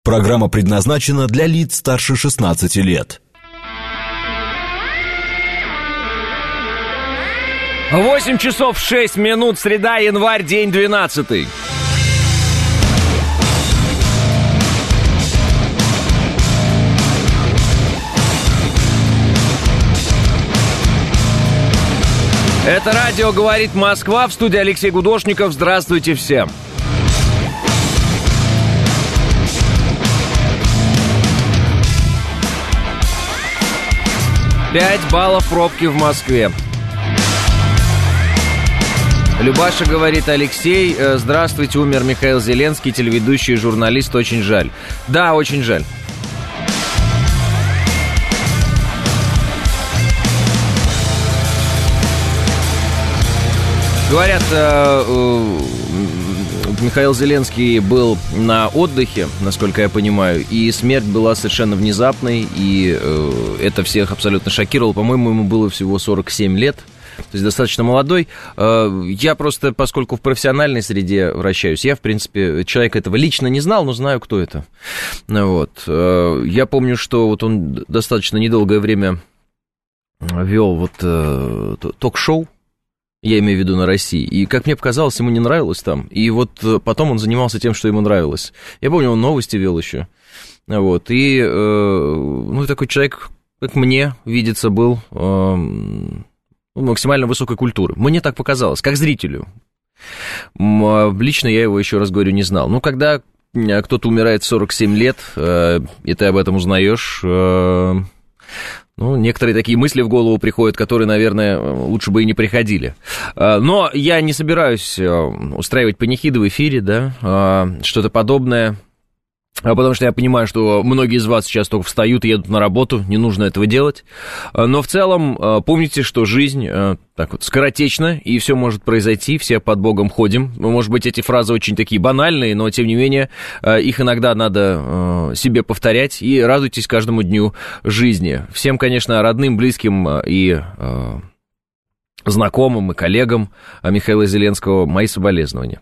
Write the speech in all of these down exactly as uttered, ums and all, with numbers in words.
Программа предназначена для лиц старше шестнадцати лет. восемь часов шесть минут, среда, январь, день двенадцатый. Это радио «Говорит Москва», в студии Алексей Гудошников. Здравствуйте всем. Пять баллов пробки в Москве. Любаша говорит: Алексей, здравствуйте, умер Михаил Зеленский, телеведущий и журналист, очень жаль. Да, очень жаль. Говорят, Михаил Зеленский был на отдыхе, насколько я понимаю, и смерть была совершенно внезапной, и это всех абсолютно шокировало. По-моему, ему было всего сорок семь лет, то есть достаточно молодой. Я просто, поскольку в профессиональной среде вращаюсь, я, в принципе, человека этого лично не знал, но знаю, кто это. Вот. Я помню, что вот он достаточно недолгое время вел вот ток-шоу, я имею в виду на России, и, как мне показалось, ему не нравилось там, и вот потом он занимался тем, что ему нравилось. Я помню, он новости вел еще, вот, и, э, ну, такой человек, как мне видится, был э, максимально высокой культуры. Мне так показалось, как зрителю. Лично я его, еще раз говорю, не знал. Ну, когда кто-то умирает в сорок семь лет, э, и ты об этом узнаешь... Э, Ну, некоторые такие мысли в голову приходят, которые, наверное, лучше бы и не приходили. Но я не собираюсь устраивать панихиды в эфире, да, что-то подобное, потому что я понимаю, что многие из вас сейчас только встают и едут на работу, не нужно этого делать. Но в целом помните, что жизнь так вот скоротечна, и все может произойти, все под Богом ходим. Может быть, эти фразы очень такие банальные, но, тем не менее, их иногда надо себе повторять, и радуйтесь каждому дню жизни. Всем, конечно, родным, близким и... знакомым и коллегам Михаила Зеленского мои соболезнования.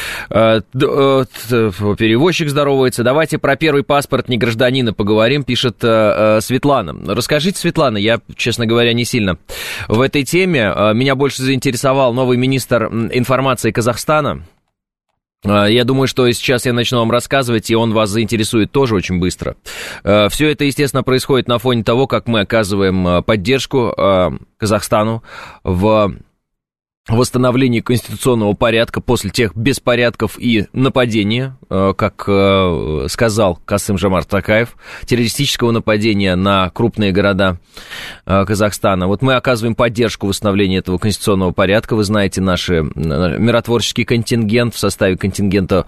Перевозчик здоровается. Давайте про первый паспорт негражданина поговорим, пишет Светлана. Расскажите, Светлана, я, честно говоря, не сильно в этой теме. Меня больше заинтересовал новый министр информации Казахстана. Я думаю, что сейчас я начну вам рассказывать, и он вас заинтересует тоже очень быстро. Все это, естественно, происходит на фоне того, как мы оказываем поддержку Казахстану в восстановлении конституционного порядка после тех беспорядков и нападений, как сказал Касым-Жомарт Токаев, террористического нападения на крупные города Казахстана. Вот мы оказываем поддержку в восстановлении этого конституционного порядка. Вы знаете, наш миротворческий контингент в составе контингента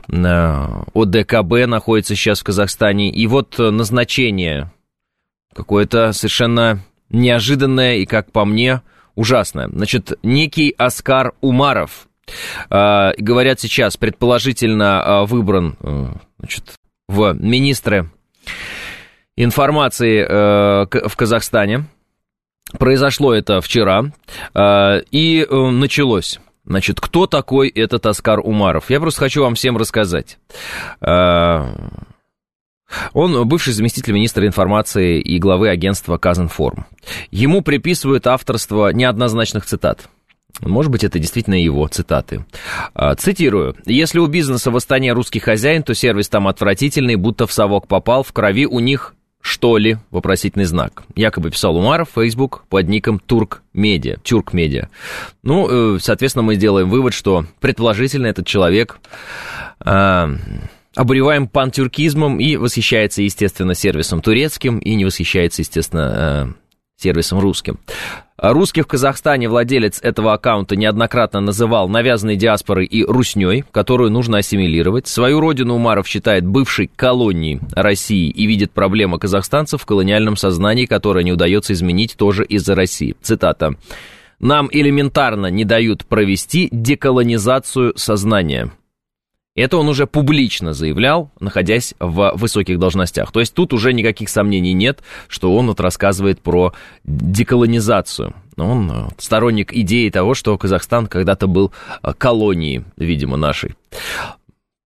ОДКБ находится сейчас в Казахстане. И вот назначение какое-то совершенно неожиданное и, как по мне, ужасное. Значит, некий Аскар Умаров, э, говорят сейчас, предположительно э, выбран э, значит, в министры информации э, в Казахстане. Произошло это вчера, э, и э, началось. Значит, кто такой этот Аскар Умаров? Я просто хочу вам всем рассказать. Э, Он бывший заместитель министра информации и главы агентства Казинформ. Ему приписывают авторство неоднозначных цитат. Может быть, это действительно его цитаты. Цитирую. «Если у бизнеса в Астане русский хозяин, то сервис там отвратительный, будто в совок попал, в крови у них, что ли?» Вопросительный знак. Якобы писал Умаров в Facebook под ником Турк Медиа. Тюрк Медиа. Ну, соответственно, мы делаем вывод, что предположительно этот человек... обуреваем пантюркизмом и восхищается, естественно, сервисом турецким и не восхищается, естественно, сервисом русским. Русский в Казахстане владелец этого аккаунта неоднократно называл навязанной диаспорой и русней, которую нужно ассимилировать. Свою родину Умаров считает бывшей колонией России и видит проблему казахстанцев в колониальном сознании, которое не удается изменить тоже из-за России. Цитата. «Нам элементарно не дают провести деколонизацию сознания». Это он уже публично заявлял, находясь в высоких должностях. То есть тут уже никаких сомнений нет, что он вот рассказывает про деколонизацию. Он сторонник идеи того, что Казахстан когда-то был колонией, видимо, нашей.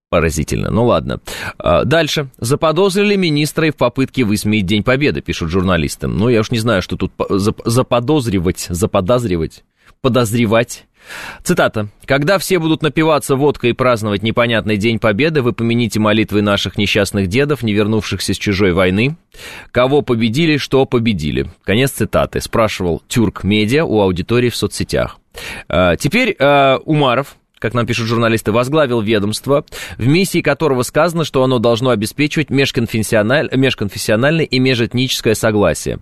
Поразительно. Ну ладно. Дальше. Заподозрили министра в попытке высмеять День Победы, пишут журналисты. Ну, я уж не знаю, что тут заподозривать, заподозривать, подозревать. Цитата. «Когда все будут напиваться водкой и праздновать непонятный День Победы, вы помяните молитвы наших несчастных дедов, не вернувшихся с чужой войны. Кого победили, что победили». Конец цитаты. Спрашивал Тюрк Медиа у аудитории в соцсетях. Теперь Умаров, как нам пишут журналисты, возглавил ведомство, в миссии которого сказано, что оно должно обеспечивать межконфессиональ... межконфессиональное и межэтническое согласие.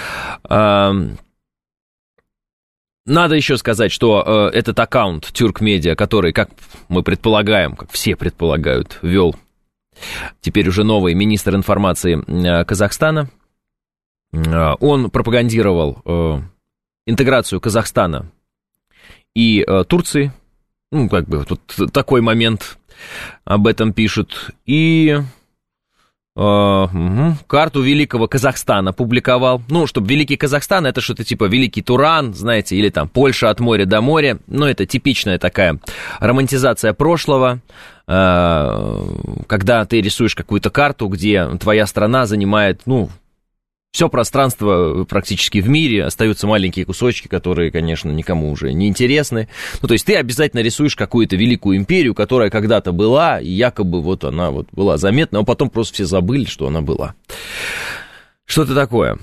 Надо еще сказать, что э, этот аккаунт Тюрк Медиа, который, как мы предполагаем, как все предполагают, вел теперь уже новый министр информации э, Казахстана, э, он пропагандировал э, интеграцию Казахстана и э, Турции. Ну, как бы, тут такой момент, об этом пишут. И э, угу, карту Великого Казахстана публиковал. Ну, чтобы Великий Казахстан, это что-то типа Великий Туран, знаете, или там Польша от моря до моря. Ну, это типичная такая романтизация прошлого, э, когда ты рисуешь какую-то карту, где твоя страна занимает, ну, все пространство практически в мире, остаются маленькие кусочки, которые, конечно, никому уже не интересны. Ну, то есть ты обязательно рисуешь какую-то великую империю, которая когда-то была, и якобы вот она вот была заметна, а потом просто все забыли, что она была. Что-то такое.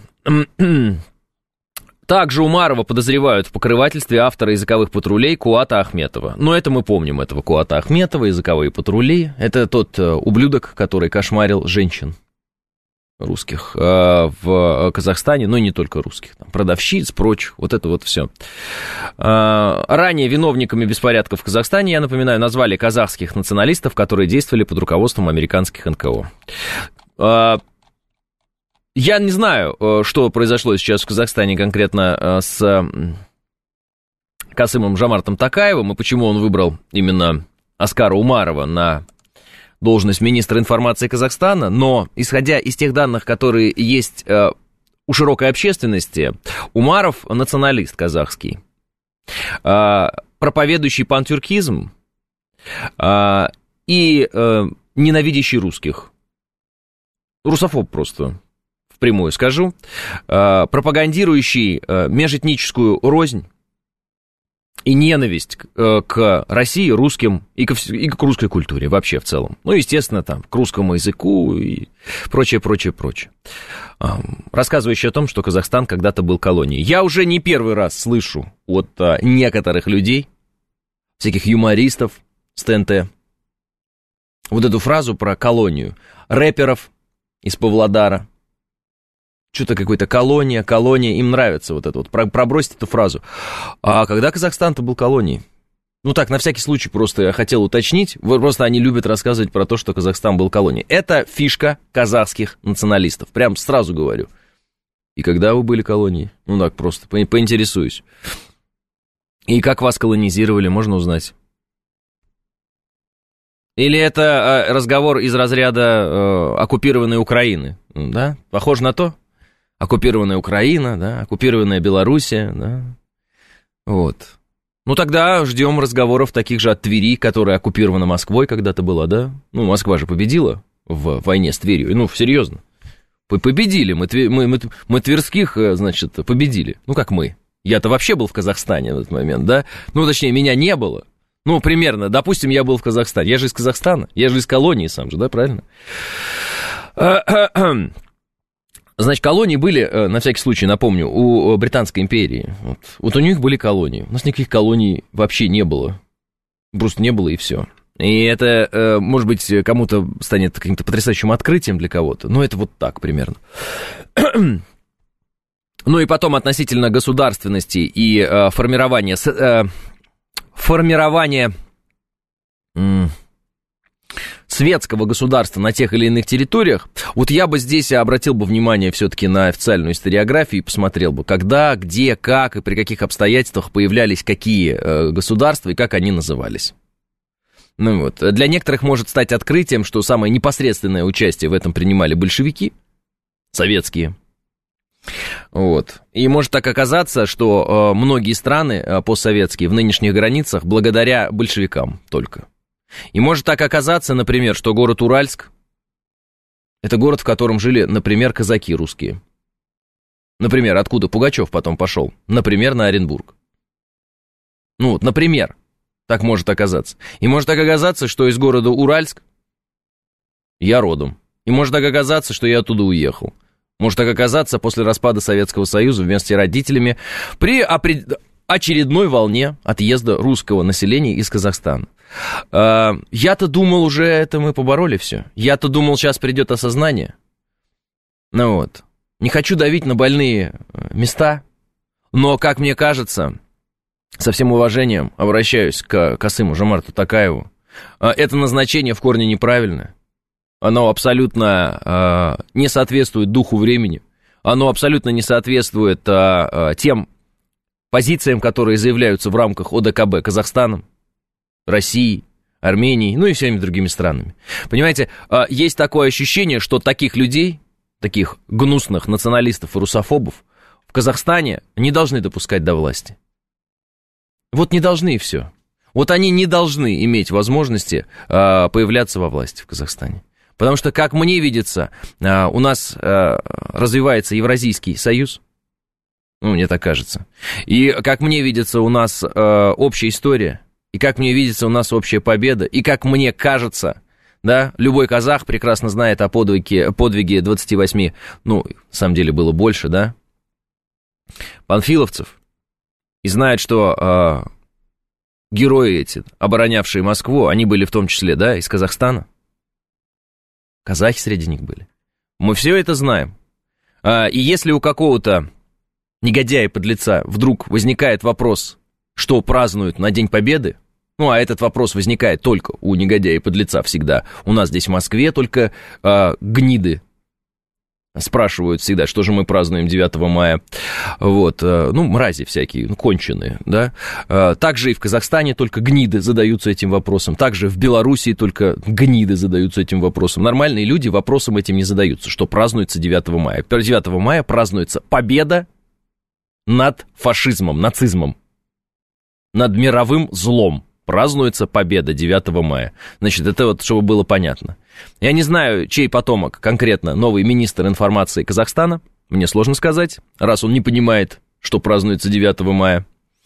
Также Умарова подозревают в покрывательстве автора языковых патрулей Куата Ахметова. Но это мы помним, этого Куата Ахметова, языковые патрули. Это тот ублюдок, который кошмарил женщин русских э, в Казахстане, но и не только русских, там, продавщиц, прочих, вот это вот все. Э, ранее виновниками беспорядков в Казахстане, я напоминаю, назвали казахских националистов, которые действовали под руководством американских эн ка о. Э, я не знаю, что произошло сейчас в Казахстане конкретно с Касымом Жомартом Токаевым, и почему он выбрал именно Аскара Умарова на должность министра информации Казахстана, но, исходя из тех данных, которые есть э, у широкой общественности, Умаров националист казахский, э, проповедующий пантюркизм э, и э, ненавидящий русских. Русофоб просто, впрямую скажу, э, пропагандирующий э, межэтническую рознь и ненависть к, к России, русским и к, и к русской культуре вообще в целом. Ну, естественно, там, к русскому языку и прочее, прочее, прочее. Рассказывающий о том, что Казахстан когда-то был колонией. Я уже не первый раз слышу от а, некоторых людей, всяких юмористов с тэ эн тэ, вот эту фразу про колонию. Рэперов из Павлодара. Что-то какой-то колония, колония, им нравится вот это вот, пробросить эту фразу. А когда Казахстан-то был колонией? Ну так, на всякий случай просто я хотел уточнить, просто они любят рассказывать про то, что Казахстан был колонией. Это фишка казахских националистов, прям сразу говорю. И когда вы были колонией? Ну так, просто по- поинтересуюсь. И как вас колонизировали, можно узнать? Или это э, разговор из разряда э, оккупированной Украины, да? Похоже на то? Оккупированная Украина, да, оккупированная Белоруссия, да, вот. Ну, тогда ждем разговоров таких же от Твери, которая оккупирована Москвой когда-то была, да. Ну, Москва же победила в войне с Тверью, ну, серьезно. Победили, мы, мы, мы, мы тверских, значит, победили. Ну, как мы. Я-то вообще был в Казахстане в этот момент, да. Ну, точнее, меня не было. Ну, примерно, допустим, я был в Казахстане. Я же из Казахстана, я же из колонии сам же, да, правильно? Значит, колонии были, на всякий случай, напомню, у Британской империи. Вот, вот у них были колонии. У нас никаких колоний вообще не было. Просто не было, и все. И это, может быть, кому-то станет каким-то потрясающим открытием для кого-то. Но это вот так примерно. Ну и потом относительно государственности и формирования... формирования... светского государства на тех или иных территориях, вот я бы здесь обратил бы внимание все-таки на официальную историографию и посмотрел бы, когда, где, как и при каких обстоятельствах появлялись какие э, государства и как они назывались. Ну вот, для некоторых может стать открытием, что самое непосредственное участие в этом принимали большевики, советские. Вот. И может так оказаться, что э, многие страны э, постсоветские в нынешних границах благодаря большевикам только. И может так оказаться, например, что город Уральск — это город, в котором жили, например, казаки русские. Например, откуда Пугачев потом пошел? Например, на Оренбург. Ну вот, например, так может оказаться. И может так оказаться, что из города Уральск я родом. И может так оказаться, что я оттуда уехал. Может так оказаться после распада Советского Союза вместе с родителями при очередной волне отъезда русского населения из Казахстана. Я-то думал, уже это мы побороли все. Я-то думал, сейчас придет осознание. Ну вот. Не хочу давить на больные места, но, как мне кажется, со всем уважением обращаюсь к Касыму Жомарту Токаеву, это назначение в корне неправильное. Оно абсолютно э, не соответствует духу времени, оно абсолютно не соответствует э, э, тем позициям, которые заявляются в рамках О Дэ Ка Бэ Казахстаном, Россией, Арменией, ну и всеми другими странами. Понимаете, э, есть такое ощущение, что таких людей, таких гнусных националистов и русофобов в Казахстане не должны допускать до власти. Вот не должны и все. Вот они не должны иметь возможности э, появляться во власти в Казахстане. Потому что, как мне видится, у нас развивается Евразийский союз, ну, мне так кажется, и, как мне видится, у нас общая история, и, как мне видится, у нас общая победа, и, как мне кажется, да, любой казах прекрасно знает о подвиге, подвиге двадцати восьми, ну, на самом деле было больше, да, панфиловцев, и знает, что герои эти, оборонявшие Москву, они были в том числе, да, из Казахстана. Казахи среди них были. Мы все это знаем. И если у какого-то негодяя-подлеца вдруг возникает вопрос, что празднуют на День Победы, ну, а этот вопрос возникает только у негодяя-подлеца всегда. У нас здесь в Москве только а, гниды спрашивают всегда, что же мы празднуем девятого мая. Вот, ну, мрази всякие, ну, конченые, да. Также и в Казахстане только гниды задаются этим вопросом. Также в Белоруссии только гниды задаются этим вопросом. Нормальные люди вопросом этим не задаются, что празднуется девятого мая. девятого мая празднуется победа над фашизмом, нацизмом, над мировым злом. Празднуется победа девятого мая. Значит, это вот, чтобы было понятно. Я не знаю, чей потомок конкретно новый министр информации Казахстана. Мне сложно сказать, раз он не понимает, что празднуется девятого мая.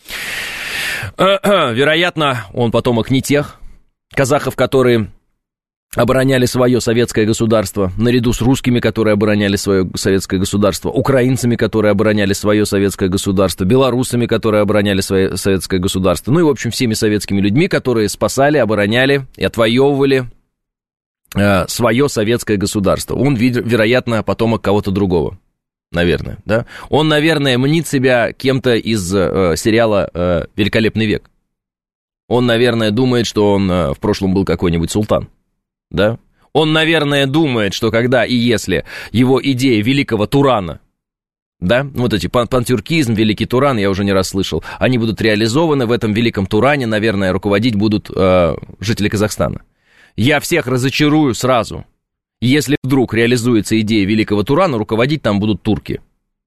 Вероятно, он потомок не тех казахов, которые обороняли свое советское государство, наряду с русскими, которые обороняли свое советское государство, украинцами, которые обороняли свое советское государство, белорусами, которые обороняли свое советское государство, ну и, в общем, всеми советскими людьми, которые спасали, обороняли и отвоевывали э, свое советское государство. Он, вероятно, потомок кого-то другого, наверное, да? Он, наверное, мнит себя кем-то из э, сериала э, «Великолепный век». Он, наверное, думает, что он э, в прошлом был какой-нибудь султан. Да? Он, наверное, думает, что когда и если его идея великого Турана, да, вот эти пан- пантюркизм, великий Туран, я уже не раз слышал, они будут реализованы в этом великом Туране, наверное, руководить будут э, жители Казахстана. Я всех разочарую сразу. Если вдруг реализуется идея великого Турана, руководить там будут турки.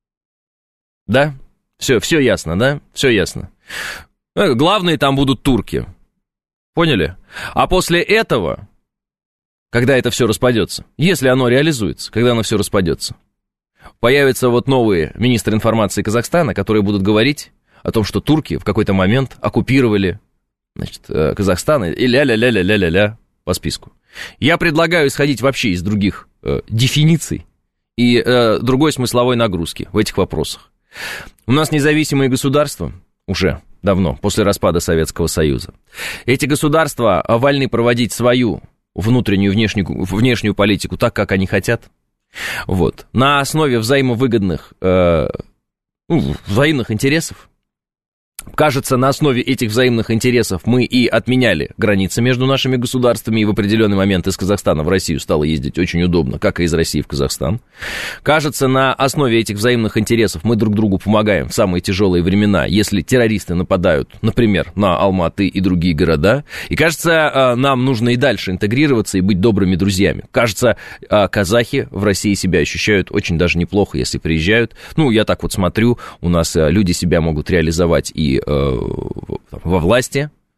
Да? Все, все ясно, да? Все ясно. Главные там будут турки. Поняли? А после этого... Когда это все распадется, если оно реализуется, когда оно все распадется, появятся вот новые министры информации Казахстана, которые будут говорить о том, что турки в какой-то момент оккупировали, значит, Казахстан и ля-ля-ля-ля-ля-ля-ля по списку. Я предлагаю исходить вообще из других э, дефиниций и э, другой смысловой нагрузки в этих вопросах. У нас независимые государства уже давно, после распада Советского Союза. Эти государства вольны проводить свою внутреннюю, внешнюю, внешнюю политику так, как они хотят. Вот. На основе взаимовыгодных, э, ну, взаимных интересов. Кажется, на основе этих взаимных интересов мы и отменяли границы между нашими государствами, и в определенный момент из Казахстана в Россию стало ездить очень удобно, как и из России в Казахстан. Кажется, на основе этих взаимных интересов мы друг другу помогаем в самые тяжелые времена, если террористы нападают, например, на Алматы и другие города. И кажется, нам нужно и дальше интегрироваться и быть добрыми друзьями. Кажется, казахи в России себя ощущают очень даже неплохо, если приезжают. Ну, я так вот смотрю, у нас люди себя могут реализовать и во власти,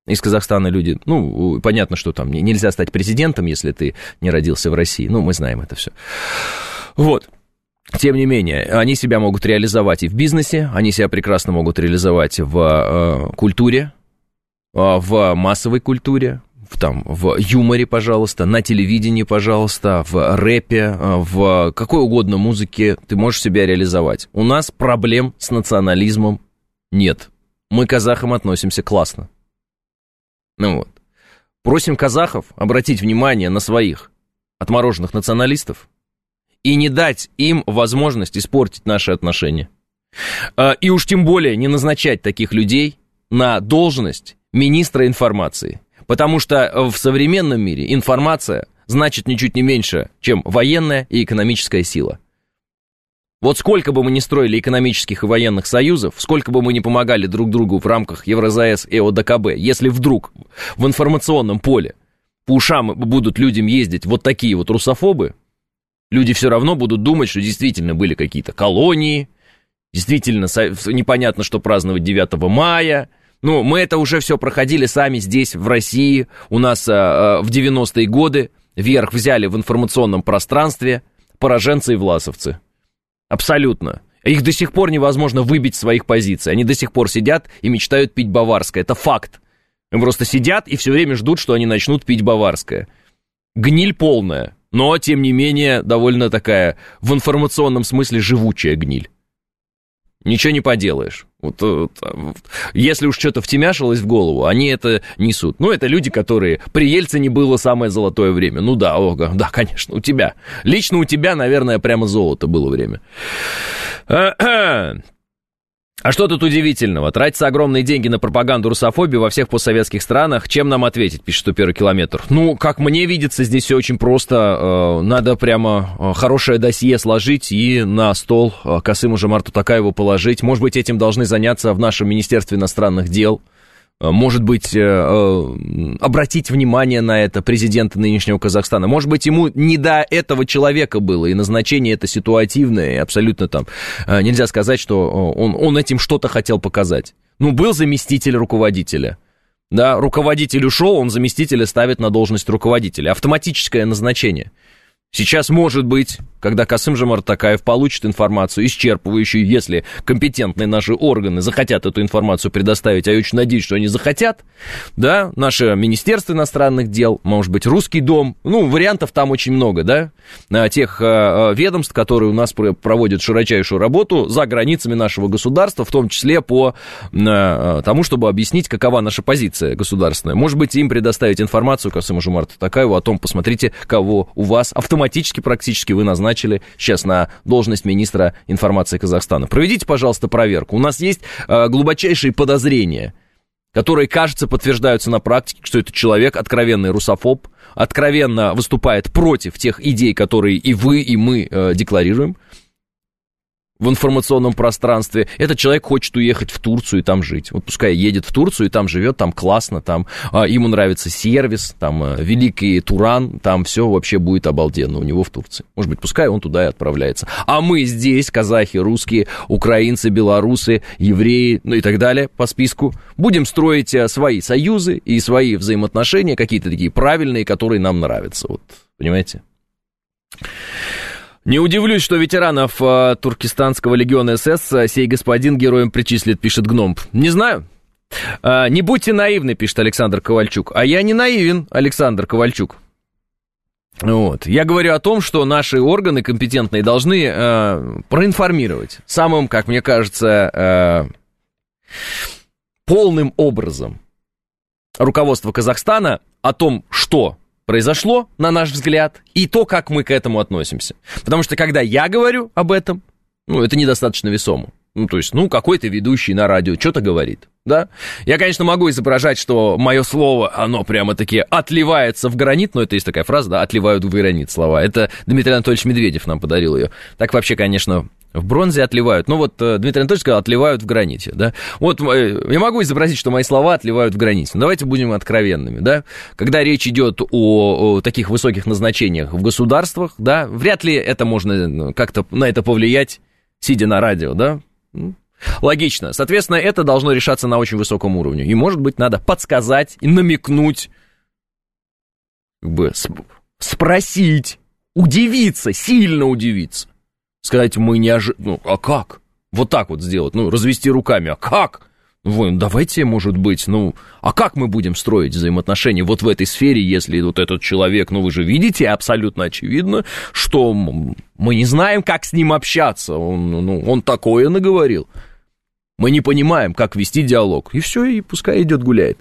Из Казахстана люди, ну, понятно, что там нельзя стать президентом, если ты не родился в России. Ну, мы знаем это все. Вот. Тем не менее, они себя могут реализовать и в бизнесе, они себя прекрасно могут реализовать в э, культуре, э, в массовой культуре, в, там, в юморе, пожалуйста, на телевидении, пожалуйста, в рэпе, в какой угодно музыке ты можешь себя реализовать. У нас проблем с национализмом нет. Мы к казахам относимся классно. Ну вот. Просим казахов обратить внимание на своих отмороженных националистов и не дать им возможность испортить наши отношения. И уж тем более не назначать таких людей на должность министра информации. Потому что в современном мире информация значит ничуть не меньше, чем военная и экономическая сила. Вот сколько бы мы ни строили экономических и военных союзов, сколько бы мы ни помогали друг другу в рамках Евразэс и ОДКБ, если вдруг в информационном поле по ушам будут людям ездить вот такие вот русофобы, люди все равно будут думать, что действительно были какие-то колонии, действительно непонятно, что праздновать девятого мая. Ну, мы это уже все проходили сами здесь, в России. У нас а, в девяностые годы верх взяли в информационном пространстве пораженцы и власовцы. Абсолютно. Их до сих пор невозможно выбить с своих позиций. Они до сих пор сидят и мечтают пить баварское. Это факт. Они просто сидят и все время ждут, что они начнут пить баварское. Гниль полная, но, тем не менее, довольно такая, в информационном смысле, живучая гниль. Ничего не поделаешь. Вот, вот, если уж что-то втемяшилось в голову, они это несут. Ну, это люди, которые при Ельцине было самое золотое время. Ну да, ого, да, конечно, у тебя. Лично у тебя, наверное, прямо золото было время. А что тут удивительного? Тратятся огромные деньги на пропаганду русофобии во всех постсоветских странах. Чем нам ответить, пишет сто первый километр? Ну, как мне видится, здесь все очень просто. Надо прямо хорошее досье сложить и на стол Касым-Жомарту Токаеву положить. Может быть, этим должны заняться в нашем Министерстве иностранных дел. Может быть, обратить внимание на это президента нынешнего Казахстана. Может быть, ему не до этого человека было, и назначение это ситуативное, и абсолютно там нельзя сказать, что он, он этим что-то хотел показать. Ну, был заместитель руководителя. Да, руководитель ушел, он заместителя ставит на должность руководителя. Автоматическое назначение. Сейчас, может быть, когда Касым-Жомарт Токаев получит информацию исчерпывающую, если компетентные наши органы захотят эту информацию предоставить, а я очень надеюсь, что они захотят, да, наше Министерство иностранных дел, может быть, Русский дом, ну, вариантов там очень много, да, тех ведомств, которые у нас проводят широчайшую работу за границами нашего государства, в том числе по тому, чтобы объяснить, какова наша позиция государственная. Может быть, им предоставить информацию Касыму-Жомарту Токаеву о том, посмотрите, кого у вас автоматически Автоматически практически вы назначили сейчас на должность министра информации Казахстана. Проведите, пожалуйста, проверку. У нас есть э, глубочайшие подозрения, которые, кажется, подтверждаются на практике, что этот человек откровенный русофоб, откровенно выступает против тех идей, которые и вы, и мы э, декларируем в информационном пространстве. Этот человек хочет уехать в Турцию и там жить. Вот пускай едет в Турцию и там живет, там классно, там а, ему нравится сервис, там а, великий Туран, там все вообще будет обалденно у него в Турции. Может быть, пускай он туда и отправляется. А мы здесь, казахи, русские, украинцы, белорусы, евреи, ну и так далее по списку, будем строить а, свои союзы и свои взаимоотношения, какие-то такие правильные, которые нам нравятся. Вот, понимаете? Не удивлюсь, что ветеранов э, Туркестанского легиона СС э, сей господин героем причислит, пишет Гном. Не знаю. Э, не будьте наивны, пишет Александр Ковальчук. А я не наивен, Александр Ковальчук. Вот. Я говорю о том, что наши органы компетентные должны э, проинформировать самым, как мне кажется, э, полным образом руководство Казахстана о том, что произошло, на наш взгляд, и то, как мы к этому относимся. Потому что, когда я говорю об этом, ну, это недостаточно весомо. Ну, то есть, ну, какой-то ведущий на радио что-то говорит, да? Я, конечно, могу изображать, что мое слово, оно прямо-таки отливается в гранит, но это есть такая фраза, да, отливают в гранит слова. Это Дмитрий Анатольевич Медведев нам подарил ее. Так вообще, конечно, в бронзе отливают. Ну, вот Дмитрий Анатольевич сказал, отливают в граните, да? Вот я могу изобразить, что мои слова отливают в граните. Но давайте будем откровенными, да? Когда речь идет о, о таких высоких назначениях в государствах, да, вряд ли это можно как-то на это повлиять, сидя на радио, да? Логично. Соответственно, это должно решаться на очень высоком уровне. И, может быть, надо подсказать и намекнуть, как бы сп- спросить, удивиться, сильно удивиться. Сказать, мы не ожидали. Ну, а как? Вот так вот сделать, ну, развести руками. А как? Ну, давайте, может быть, ну, а как мы будем строить взаимоотношения вот в этой сфере, если вот этот человек, ну, вы же видите, абсолютно очевидно, что мы не знаем, как с ним общаться, он, ну, он такое наговорил. Мы не понимаем, как вести диалог. И все, и пускай идет гуляет.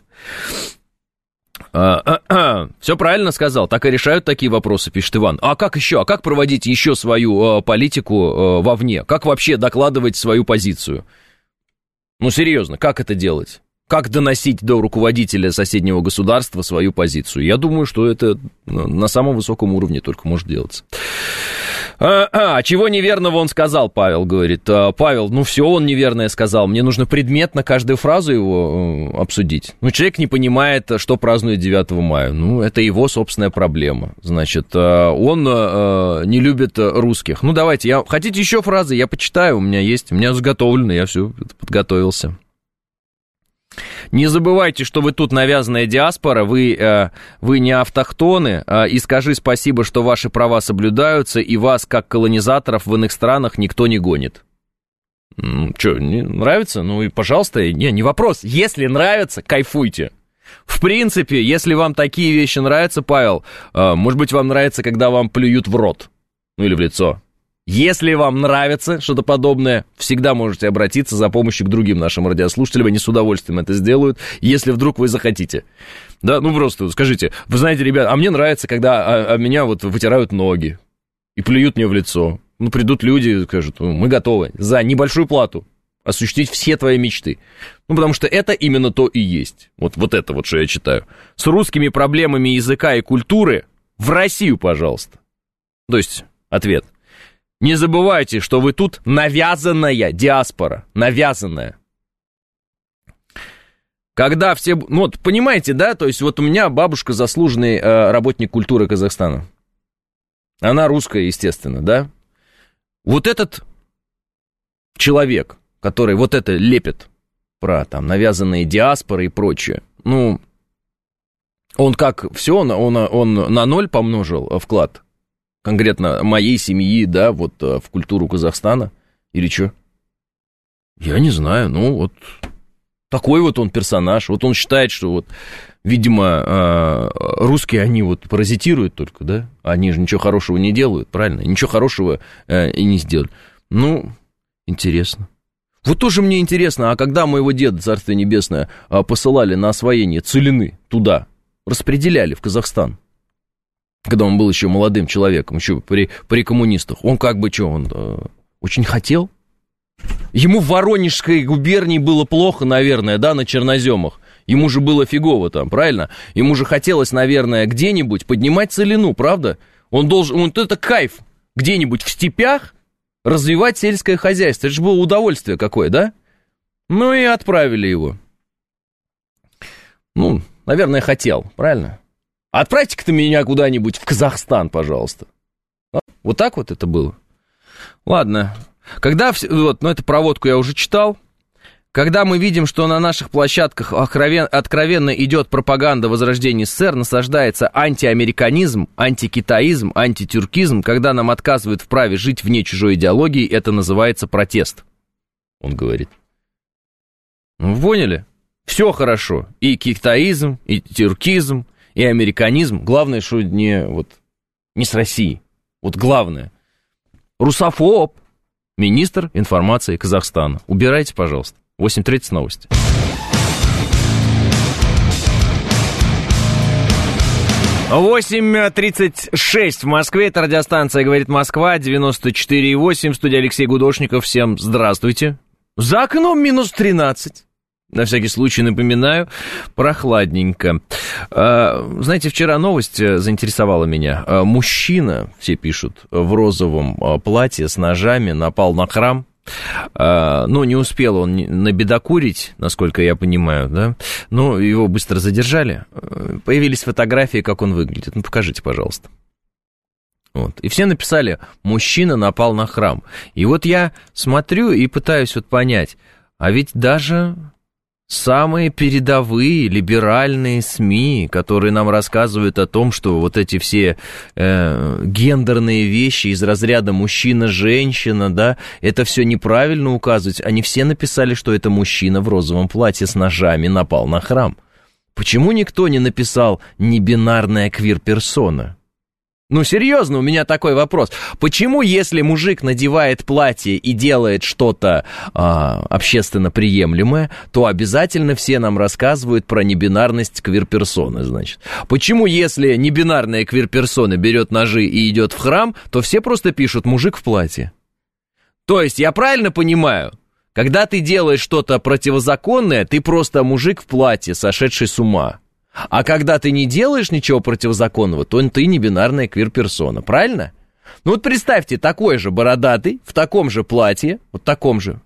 А, а, а, все правильно сказал, так и решают такие вопросы, пишет Иван. А как еще? А как проводить еще свою а, политику а, вовне? Как вообще докладывать свою позицию? Ну, серьезно, как это делать? Как доносить до руководителя соседнего государства свою позицию? Я думаю, что это на самом высоком уровне только может делаться. А, а чего неверного он сказал, Павел говорит. А, Павел, ну все он неверное сказал. Мне нужно предметно каждую фразу его э, обсудить. Ну, человек не понимает, что празднует девятого мая. Ну, это его собственная проблема. Значит, э, он э, не любит русских. Ну, давайте, я... хотите еще фразы? Я почитаю, у меня есть. У меня заготовлено, я все подготовился. Не забывайте, что вы тут навязанная диаспора, вы, э, вы не автохтоны, э, и скажи спасибо, что ваши права соблюдаются, и вас, как колонизаторов в иных странах, никто не гонит. Ну, что, не нравится? Ну и, пожалуйста, не, не вопрос. Если нравится, кайфуйте. В принципе, если вам такие вещи нравятся, Павел, э, может быть, вам нравится, когда вам плюют в рот, ну или в лицо. Если вам нравится что-то подобное, всегда можете обратиться за помощью к другим нашим радиослушателям, они с удовольствием это сделают, если вдруг вы захотите. Да, ну просто скажите, вы знаете, ребят, а мне нравится, когда а, а меня вот вытирают ноги и плюют мне в лицо. Ну, придут люди, скажут, мы готовы за небольшую плату осуществить все твои мечты. Ну, потому что это именно то и есть. Вот, вот это вот, что я читаю. С русскими проблемами языка и культуры в Россию, пожалуйста. То есть, ответ. Не забывайте, что вы тут навязанная диаспора, навязанная. Когда все... Ну, вот, понимаете, да? То есть, вот у меня бабушка заслуженный э, работник культуры Казахстана. Она русская, естественно, да? Вот этот человек, который вот это лепит про там навязанные диаспоры и прочее, ну, он как все, он, он, он на ноль помножил вклад конкретно моей семьи, да, вот в культуру Казахстана, или что? Я не знаю, ну, вот такой вот он персонаж, вот он считает, что вот, видимо, русские, они вот паразитируют только, да, они же ничего хорошего не делают, правильно, ничего хорошего и не сделали. Ну, интересно. Вот тоже мне интересно, а когда моего деда, Царствие Небесное, посылали на освоение целины туда, распределяли в Казахстан, когда он был еще молодым человеком, еще при, при коммунистах, он как бы что, он э, очень хотел? Ему в Воронежской губернии было плохо, наверное, да, на черноземах. Ему же было фигово там, правильно? Ему же хотелось, наверное, где-нибудь поднимать целину, правда? Он должен, вот это кайф, где-нибудь в степях развивать сельское хозяйство. Это же было удовольствие какое, да? Ну и отправили его. Ну, наверное, хотел, правильно? Отправьте-ка ты меня куда-нибудь в Казахстан, пожалуйста. Вот так вот это было. Ладно. Когда, вот, ну, эту проводку я уже читал. Когда мы видим, что на наших площадках откровенно, откровенно идет пропаганда возрождения СССР, насаждается антиамериканизм, антикитаизм, антитюркизм, когда нам отказывают в праве жить вне чужой идеологии, это называется протест. Он говорит. Ну, поняли? Все хорошо. И китаизм, и тюркизм, и американизм. Главное, что не, вот, не с Россией. Вот главное. Русофоб. Министр информации Казахстана. Убирайте, пожалуйста. восемь тридцать новости. восемь тридцать шесть в Москве. Это радиостанция «Говорит Москва», девяносто четыре и восемь. В студии Алексей Гудошников. Всем здравствуйте. За окном минус тринадцать. На всякий случай напоминаю, прохладненько. Знаете, вчера новость заинтересовала меня. Мужчина, все пишут, в розовом платье с ножами напал на храм. Ну, не успел он набедокурить, насколько я понимаю, да. Но его быстро задержали. Появились фотографии, как он выглядит. Ну, покажите, пожалуйста. Вот. И все написали: мужчина напал на храм. И вот я смотрю и пытаюсь вот понять, а ведь даже самые передовые либеральные СМИ, которые нам рассказывают о том, что вот эти все э, гендерные вещи из разряда мужчина-женщина, да, это все неправильно указывать, они все написали, что это мужчина в розовом платье с ножами напал на храм. Почему никто не написал «небинарная квир-персона»? Ну, серьезно, у меня такой вопрос. Почему, если мужик надевает платье и делает что-то а, общественно приемлемое, то обязательно все нам рассказывают про небинарность квир-персоны, значит? Почему, если небинарная квир-персона берет ножи и идет в храм, то все просто пишут «мужик в платье»? То есть, я правильно понимаю, когда ты делаешь что-то противозаконное, ты просто мужик в платье, сошедший с ума. А когда ты не делаешь ничего противозаконного, то ты не бинарная квир-персона, правильно? Ну вот представьте, такой же бородатый, в таком же платье, вот таком же,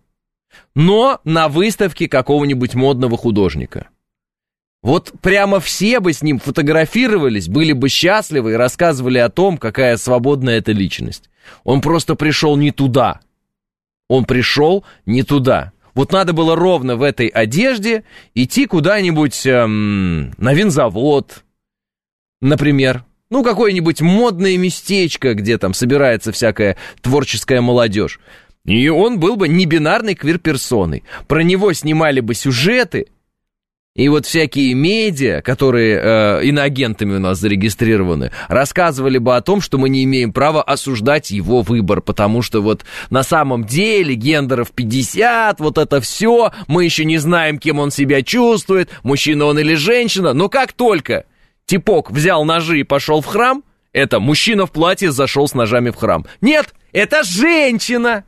но на выставке какого-нибудь модного художника. Вот прямо все бы с ним фотографировались, были бы счастливы и рассказывали о том, какая свободная эта личность. Он просто пришел не туда. Он пришел не туда. Вот надо было ровно в этой одежде идти куда-нибудь эм, на винзавод, например. Ну, какое-нибудь модное местечко, где там собирается всякая творческая молодежь. И он был бы небинарной квир-персоной. Про него снимали бы сюжеты. И вот всякие медиа, которые э, иноагентами у нас зарегистрированы, рассказывали бы о том, что мы не имеем права осуждать его выбор, потому что вот на самом деле гендеров пятьдесят, вот это все, мы еще не знаем, кем он себя чувствует, мужчина он или женщина, но как только типок взял ножи и пошел в храм, это мужчина в платье зашел с ножами в храм. Нет, это женщина!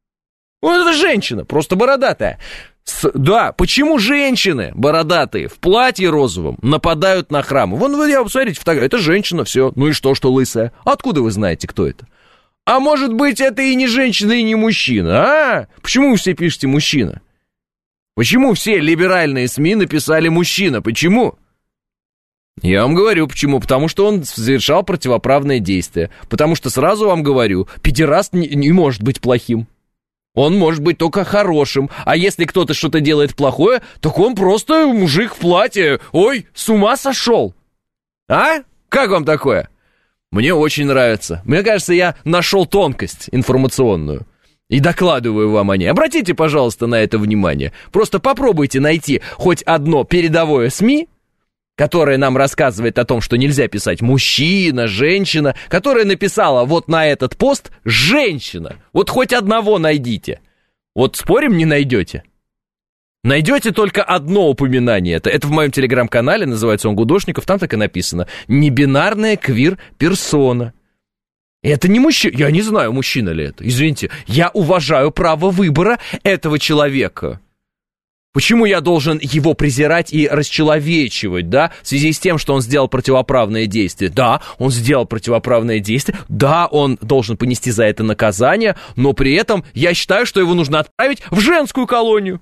Вот это женщина, просто бородатая. С, да, почему женщины бородатые в платье розовом нападают на храм? Вон, вы, я, посмотрите, фотографию, это женщина, все. Ну и что, что лысая? Откуда вы знаете, кто это? А может быть, это и не женщина, и не мужчина, а? Почему вы все пишете мужчина? Почему все либеральные СМИ написали мужчина? Почему? Я вам говорю, почему. Потому что он совершал противоправное действие. Потому что сразу вам говорю, педераст не, не может быть плохим. Он может быть только хорошим. А если кто-то что-то делает плохое, так он просто мужик в платье. Ой, с ума сошел. А? Как вам такое? Мне очень нравится. Мне кажется, я нашел тонкость информационную. И докладываю вам о ней. Обратите, пожалуйста, на это внимание. Просто попробуйте найти хоть одно передовое СМИ, которая нам рассказывает о том, что нельзя писать мужчина, женщина, которая написала вот на этот пост женщина. Вот хоть одного найдите. Вот спорим, не найдете? Найдете только одно упоминание. Это, это в моем телеграм-канале, называется он «Гудошников», там так и написано. Небинарная квир-персона. Это не мужчина. Я не знаю, мужчина ли это. Извините, я уважаю право выбора этого человека. Почему я должен его презирать и расчеловечивать, да, в связи с тем, что он сделал противоправное действие? Да, он сделал противоправное действие, да, он должен понести за это наказание, но при этом я считаю, что его нужно отправить в женскую колонию.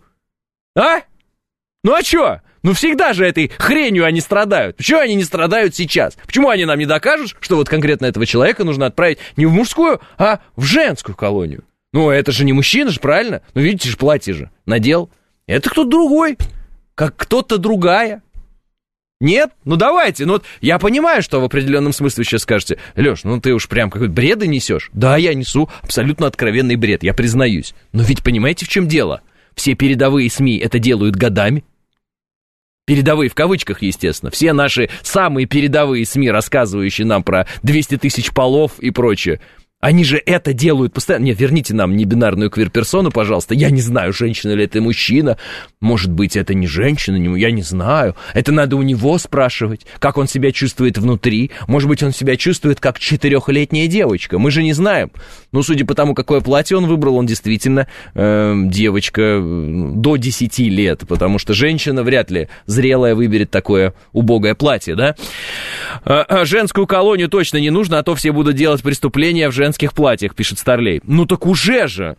А? Ну а чё? Ну всегда же этой хренью они страдают. Почему они не страдают сейчас? Почему они нам не докажут, что вот конкретно этого человека нужно отправить не в мужскую, а в женскую колонию? Ну это же не мужчина же, правильно? Ну видите же, платье же надел. Это кто-то другой, как кто-то другая. Нет? Ну давайте, ну вот я понимаю, что в определенном смысле сейчас скажете: Леш, ну ты уж прям какой-то бред несешь. Да, я несу абсолютно откровенный бред, я признаюсь. Но ведь понимаете, в чем дело? Все передовые СМИ это делают годами. Передовые в кавычках, естественно. Все наши самые передовые СМИ, рассказывающие нам про двести тысяч полов и прочее, они же это делают постоянно. Нет, верните нам небинарную квир-персону, пожалуйста. Я не знаю, женщина ли это мужчина. Может быть, это не женщина, не... я не знаю. Это надо у него спрашивать, как он себя чувствует внутри. Может быть, он себя чувствует как четырехлетняя девочка. Мы же не знаем. Ну, судя по тому, какое платье он выбрал, он действительно э, девочка до десяти лет. Потому что женщина вряд ли зрелая выберет такое убогое платье, да? А, а женскую колонию точно не нужно, а то все будут делать преступления в женских платьях, пишет Старлей. Ну так уже же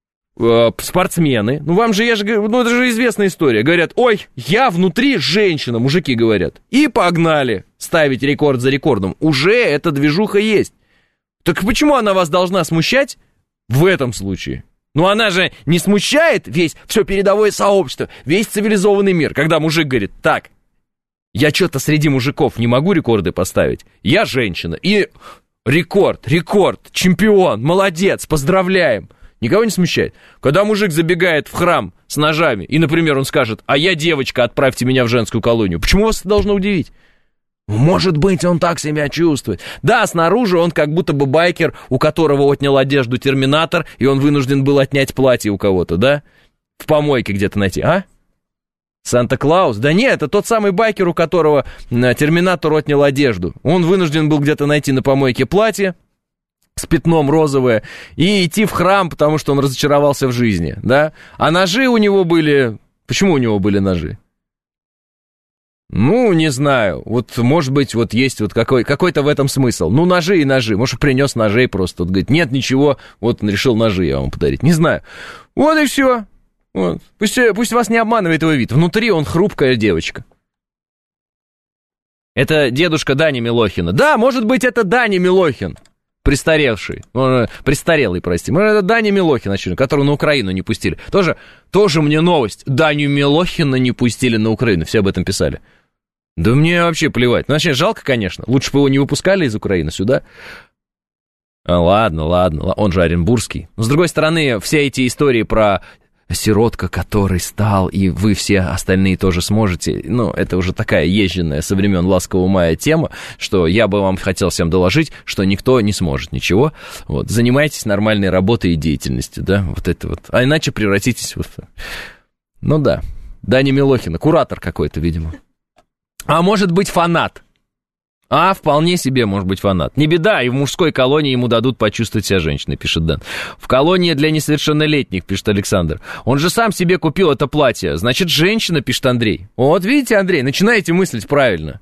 э, спортсмены, ну вам же, я же, ну это же известная история, говорят: ой, я внутри женщина, мужики говорят, и погнали ставить рекорд за рекордом. Уже эта движуха есть. Так почему она вас должна смущать в этом случае? Ну, она же не смущает весь, все передовое сообщество, весь цивилизованный мир, когда мужик говорит, так, я что-то среди мужиков не могу рекорды поставить, я женщина, и рекорд, рекорд, чемпион, молодец, поздравляем. Никого не смущает. Когда мужик забегает в храм с ножами, и, например, он скажет, а я девочка, отправьте меня в женскую колонию, почему вас это должно удивить? Может быть, он так себя чувствует. Да, снаружи он как будто бы байкер, у которого отнял одежду терминатор, и он вынужден был отнять платье у кого-то, да? В помойке где-то найти, а? Санта-Клаус? Да нет, это тот самый байкер, у которого терминатор отнял одежду. Он вынужден был где-то найти на помойке платье с пятном розовое и идти в храм, потому что он разочаровался в жизни, да? А ножи у него были... Почему у него были ножи? Ну, не знаю, вот, может быть, вот есть вот какой, какой-то в этом смысл. Ну, ножи и ножи, может, принес ножей просто, вот, говорит, нет ничего, вот, он решил ножи я вам подарить, не знаю. Вот и все, вот. Пусть, пусть вас не обманывает его вид, внутри он хрупкая девочка. Это дедушка Дани Милохина. Да, может быть, это Дани Милохин, престаревший, ну, престарелый, прости, это Дани Милохин, которого на Украину не пустили. Тоже, тоже мне новость, Даню Милохина не пустили на Украину, все об этом писали. Да мне вообще плевать. Ну, вообще, жалко, конечно. Лучше бы его не выпускали из Украины сюда. А, ладно, ладно, он же оренбургский. Но, с другой стороны, все эти истории про сиротка, который стал, и вы все остальные тоже сможете, ну, это уже такая езженная со времен Ласкового мая тема, что я бы вам хотел всем доложить, что никто не сможет ничего. Вот, занимайтесь нормальной работой и деятельностью, да, вот это вот. А иначе превратитесь в... Ну да, Даня Милохина, куратор какой-то, видимо. А может быть, фанат. А, вполне себе может быть фанат. Не беда, и в мужской колонии ему дадут почувствовать себя женщиной, пишет Дэн. В колонии для несовершеннолетних, пишет Александр. Он же сам себе купил это платье. Значит, женщина, пишет Андрей. Вот видите, Андрей, начинаете мыслить правильно.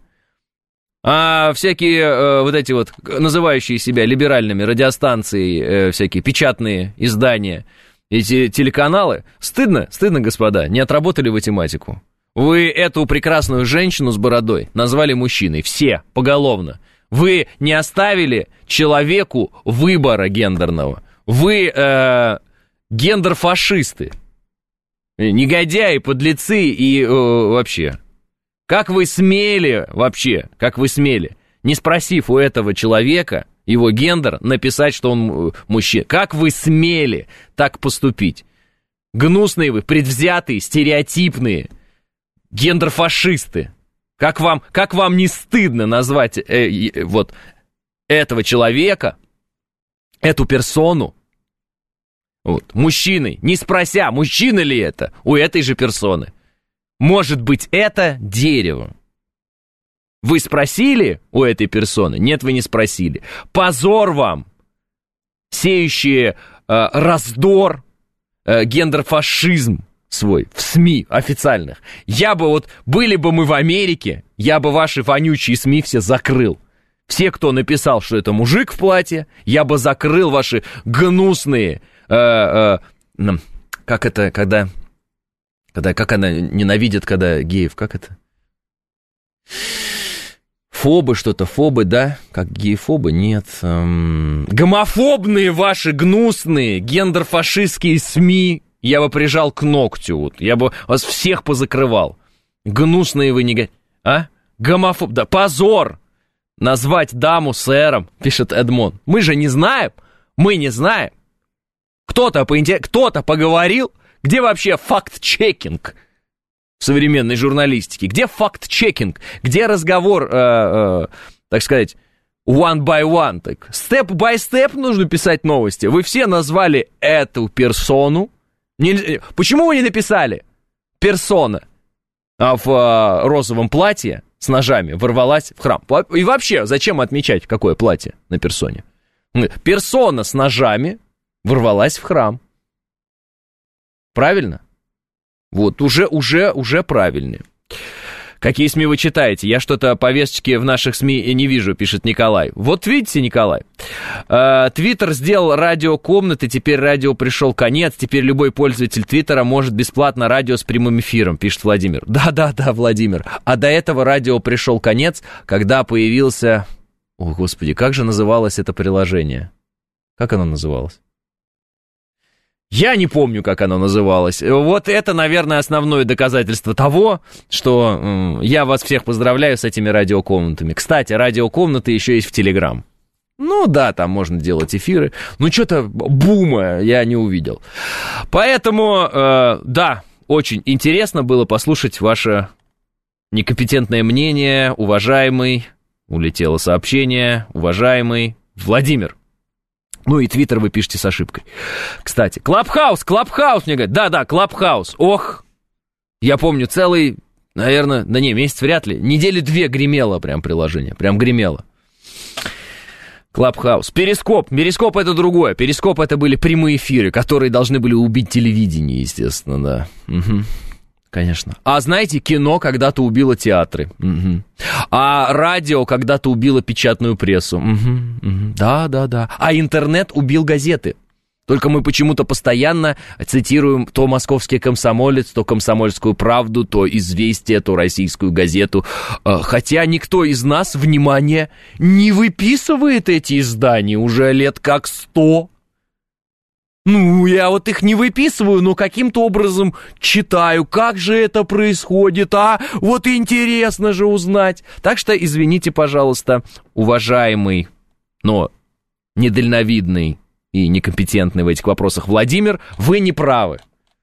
А всякие э, вот эти вот, называющие себя либеральными радиостанции, э, всякие печатные издания, эти телеканалы, стыдно, стыдно, господа, не отработали вы тематику. Вы эту прекрасную женщину с бородой назвали мужчиной. Все, поголовно. Вы не оставили человеку выбора гендерного. Вы э, гендер-фашисты. Негодяи, подлецы и э, вообще. Как вы смели вообще, как вы смели, не спросив у этого человека его гендер, написать, что он мужчина? Как вы смели так поступить? Гнусные вы, предвзятые, стереотипные. Гендер-фашисты. Как вам, как вам не стыдно назвать э, э, вот этого человека, эту персону, вот, мужчиной, не спрося, мужчина ли это у этой же персоны? Может быть, это дерево. Вы спросили у этой персоны? Нет, вы не спросили. Позор вам, сеющие э, раздор, э, гендер-фашизм свой в СМИ официальных. Я бы вот, были бы мы в Америке, я бы ваши вонючие СМИ все закрыл. Все, кто написал, что это мужик в платье, я бы закрыл ваши гнусные, э, э, как это, когда, когда, как она ненавидит, когда геев, как это? Фобы что-то, фобы, да? Как геефобы? Нет. Эм... Гомофобные ваши гнусные гендер-фашистские СМИ я бы прижал к ногтю, вот. Я бы вас всех позакрывал. Гнусные вы негодяи. А? Гомофоб... Да, позор! Назвать даму сэром, пишет Эдмон. Мы же не знаем. Мы не знаем. Кто-то, поинтер... Кто-то поговорил. Где вообще факт-чекинг в современной журналистике? Где факт-чекинг? Где разговор, э, э, так сказать, one by one? Так, step by step нужно писать новости. Вы все назвали эту персону. Не... Почему вы не написали? Персона а в э, розовом платье с ножами ворвалась в храм. И вообще, зачем отмечать, какое платье на персоне? Персона с ножами ворвалась в храм. Правильно? Вот, уже, уже, уже правильнее. Какие СМИ вы читаете? Я что-то повесточки в наших СМИ не вижу, пишет Николай. Вот видите, Николай, Твиттер сделал радиокомнаты, теперь радио пришел конец, теперь любой пользователь Твиттера может бесплатно радио с прямым эфиром, пишет Владимир. Да-да-да, Владимир. А до этого радио пришел конец, когда появился... О, Господи, как же называлось это приложение? Как оно называлось? Я не помню, как оно называлось. Вот это, наверное, основное доказательство того, что м, я вас всех поздравляю с этими радиокомнатами. Кстати, радиокомнаты еще есть в Телеграм. Ну да, там можно делать эфиры. Ну что-то бума я не увидел. Поэтому, э, да, очень интересно было послушать ваше некомпетентное мнение, уважаемый, улетело сообщение, уважаемый Владимир. Ну и твиттер вы пишете с ошибкой. Кстати, Клабхаус, Клабхаус, мне говорят, да-да, Клабхаус, ох, я помню, целый, наверное, да не, месяц вряд ли, недели две гремело прям приложение, прям гремело. Клабхаус, Перископ, Перископ это другое, Перископ это были прямые эфиры, которые должны были убить телевидение, естественно, да, угу. Конечно. А знаете, кино когда-то убило театры. Угу. А радио когда-то убило печатную прессу. Угу, угу. Да, да, да. А интернет убил газеты. Только мы почему-то постоянно цитируем то «Московский комсомолец», то «Комсомольскую правду», то «Известия», то «Российскую газету». Хотя никто из нас, внимание, не выписывает эти издания уже лет как сто. Ну, я вот их не выписываю, но каким-то образом читаю. Как же это происходит, а? Вот интересно же узнать. Так что, извините, пожалуйста, уважаемый, но недальновидный и некомпетентный в этих вопросах Владимир, вы не правы.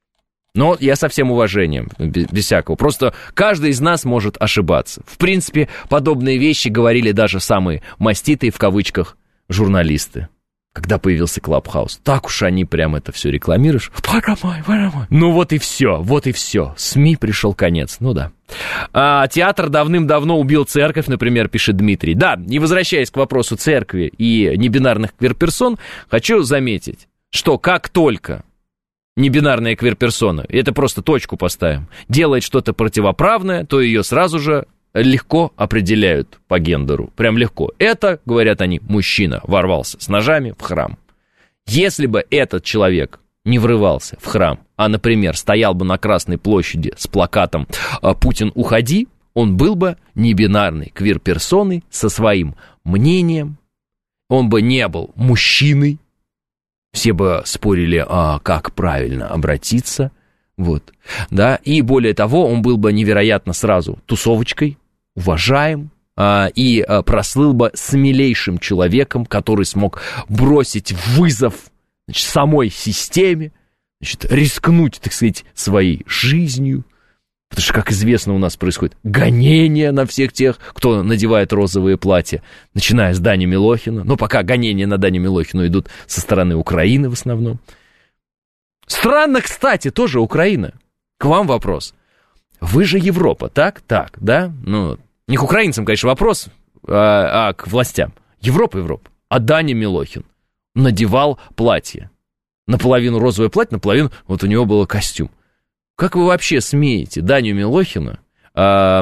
Но я со всем уважением, без, без всякого. Просто каждый из нас может ошибаться. В принципе, подобные вещи говорили даже самые маститые, в кавычках, журналисты. Когда появился Клабхаус. Так уж они прям это все рекламируешь. Воромай, воромай. Ну вот и все, вот и все. СМИ пришел конец, ну да. А, театр давным-давно убил церковь, например, пишет Дмитрий. Да, и возвращаясь к вопросу церкви и небинарных квирперсон, хочу заметить, что как только небинарная квирперсона, это просто точку поставим, делает что-то противоправное, то ее сразу же легко определяют по гендеру. Прям легко. Это, говорят они, мужчина ворвался с ножами в храм. Если бы этот человек не врывался в храм, а, например, стоял бы на Красной площади с плакатом «Путин, уходи», он был бы небинарной квир-персоной со своим мнением. Он бы не был мужчиной. Все бы спорили, а как правильно обратиться. Вот, да, и более того, он был бы невероятно сразу тусовочкой, уважаем, а, и а, прослыл бы смелейшим человеком, который смог бросить вызов, значит, самой системе, значит, рискнуть, так сказать, своей жизнью, потому что, как известно, у нас происходит гонение на всех тех, кто надевает розовые платья, начиная с Дани Милохина, но пока гонения на Даню Милохину идут со стороны Украины в основном. Странно, кстати, тоже Украина. К вам вопрос. Вы же Европа, так? Так, да? Ну, не к украинцам, конечно, вопрос, а, а к властям. Европа, Европа. А Даня Милохин надевал платье. Наполовину розовое платье, наполовину вот у него был костюм. Как вы вообще смеете Даню Милохина, а,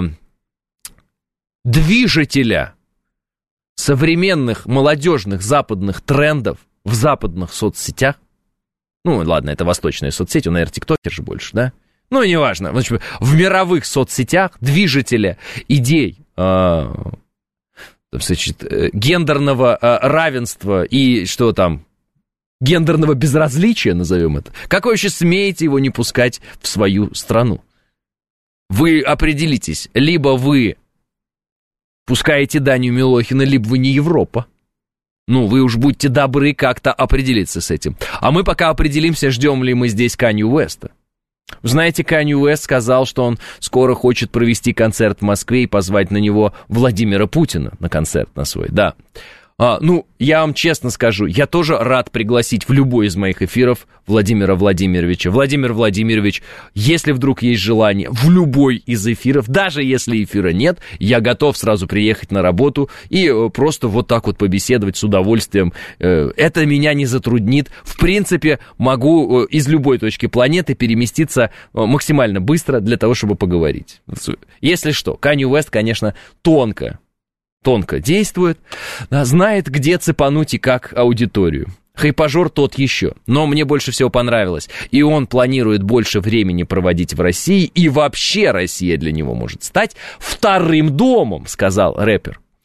движителя современных молодежных западных трендов в западных соцсетях, ну, ладно, это восточная соцсеть, он, наверное, тиктокер же больше, да? Ну, неважно. В мировых соцсетях движителя идей э, значит, гендерного э, равенства и что там, гендерного безразличия, назовем это. Как вы вообще смеете его не пускать в свою страну? Вы определитесь, либо вы пускаете Даню Милохина, либо вы не Европа. Ну, вы уж будьте добры как-то определиться с этим. А мы пока определимся, ждем ли мы здесь Канье Уэста. Вы знаете, Канье Уэст сказал, что он скоро хочет провести концерт в Москве и позвать на него Владимира Путина на концерт на свой, да. А, ну, я вам честно скажу, я тоже рад пригласить в любой из моих эфиров Владимира Владимировича. Владимир Владимирович, если вдруг есть желание, в любой из эфиров, даже если эфира нет, я готов сразу приехать на работу и просто вот так вот побеседовать с удовольствием. Это меня не затруднит. В принципе, могу из любой точки планеты переместиться максимально быстро для того, чтобы поговорить. Если что, Канье Уэст, конечно, тонко. тонко действует, знает, где цепануть и как аудиторию. Хайпажор тот еще, но мне больше всего понравилось. И он планирует больше времени проводить в России, и вообще Россия для него может стать вторым домом, сказал рэпер.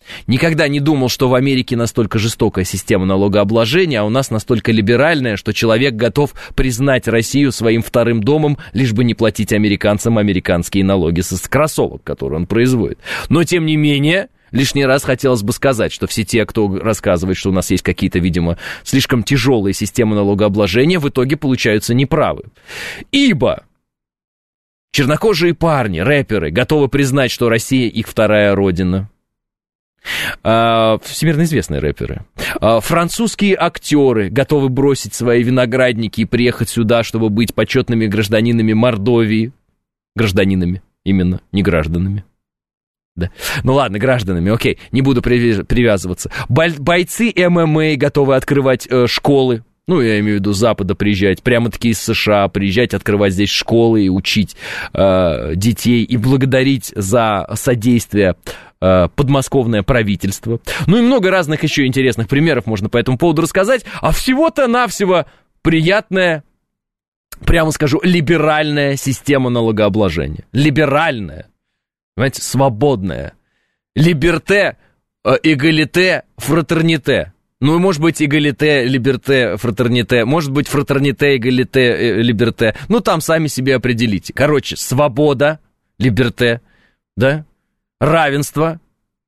Никогда не думал, что в Америке настолько жестокая система налогообложения, а у нас настолько либеральная, что человек готов признать Россию своим вторым домом, лишь бы не платить американцам американские налоги с кроссовок, которые он производит. Но, тем не менее, лишний раз хотелось бы сказать, что все те, кто рассказывает, что у нас есть какие-то, видимо, слишком тяжелые системы налогообложения, в итоге получаются неправы. Ибо чернокожие парни, рэперы, готовы признать, что Россия их вторая родина. А, всемирно известные рэперы. А, французские актеры готовы бросить свои виноградники и приехать сюда, чтобы быть почетными гражданинами Мордовии. Гражданинами, именно, не гражданами. Да. Ну ладно, гражданами, окей, не буду привязываться. Бойцы эм эм а готовы открывать э, школы. Ну, я имею в виду с Запада приезжать, прямо-таки из США, приезжать, открывать здесь школы и учить э, детей, и благодарить за содействие э, подмосковное правительство. Ну и много разных еще интересных примеров можно по этому поводу рассказать, а всего-то навсего приятная, прямо скажу, либеральная система налогообложения. Либеральная, понимаете, свободная. Либерте, э, эгалите, фратерните. Ну, может быть, эгалите, либерте, фратерните, может быть, фратерните, эгалите, либерте. Ну, там сами себе определите. Короче, свобода, либерте, да, равенство.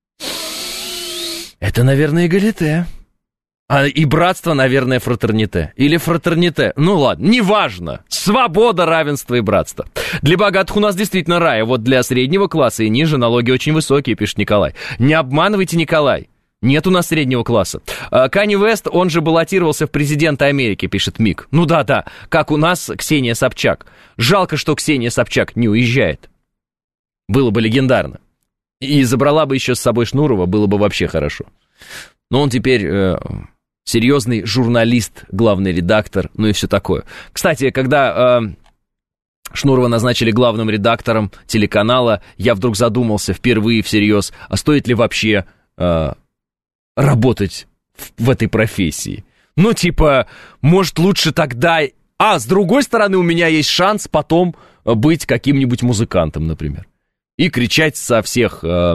Это, наверное, эгалите. А и братство, наверное, фратерните. Или фратерните. Ну, ладно, неважно. Свобода, равенство и братство. Для богатых у нас действительно рай. А вот для среднего класса и ниже налоги очень высокие, пишет Николай. Не обманывайте, Николай. Нет у нас среднего класса. Канье Уэст, он же баллотировался в президенты Америки, пишет Мик. Ну да-да, как у нас Ксения Собчак. Жалко, что Ксения Собчак не уезжает. Было бы легендарно. И забрала бы еще с собой Шнурова, было бы вообще хорошо. Но он теперь э, серьезный журналист, главный редактор, ну и все такое. Кстати, когда э, Шнурова назначили главным редактором телеканала, я вдруг задумался впервые всерьез, а стоит ли вообще... Э, работать в, в этой профессии. Ну, типа, может, лучше тогда... А, с другой стороны, у меня есть шанс потом быть каким-нибудь музыкантом, например. И кричать со всех э,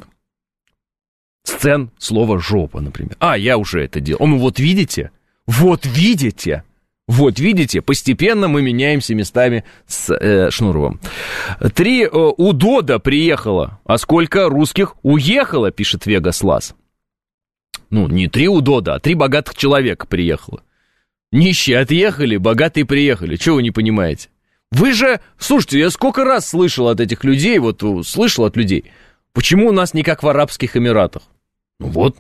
сцен слово «жопа», например. А, я уже это делал. Ну, вот видите? Вот видите? Вот видите? Постепенно мы меняемся местами с э, Шнуровым. Три э, удода приехало, а сколько русских уехало, пишет Вегас Лас. Ну, не три удода, а три богатых человека приехало. Нищие отъехали, богатые приехали. Чего вы не понимаете? Вы же, слушайте, я сколько раз слышал от этих людей, вот слышал от людей, почему у нас не как в Арабских Эмиратах? Ну вот.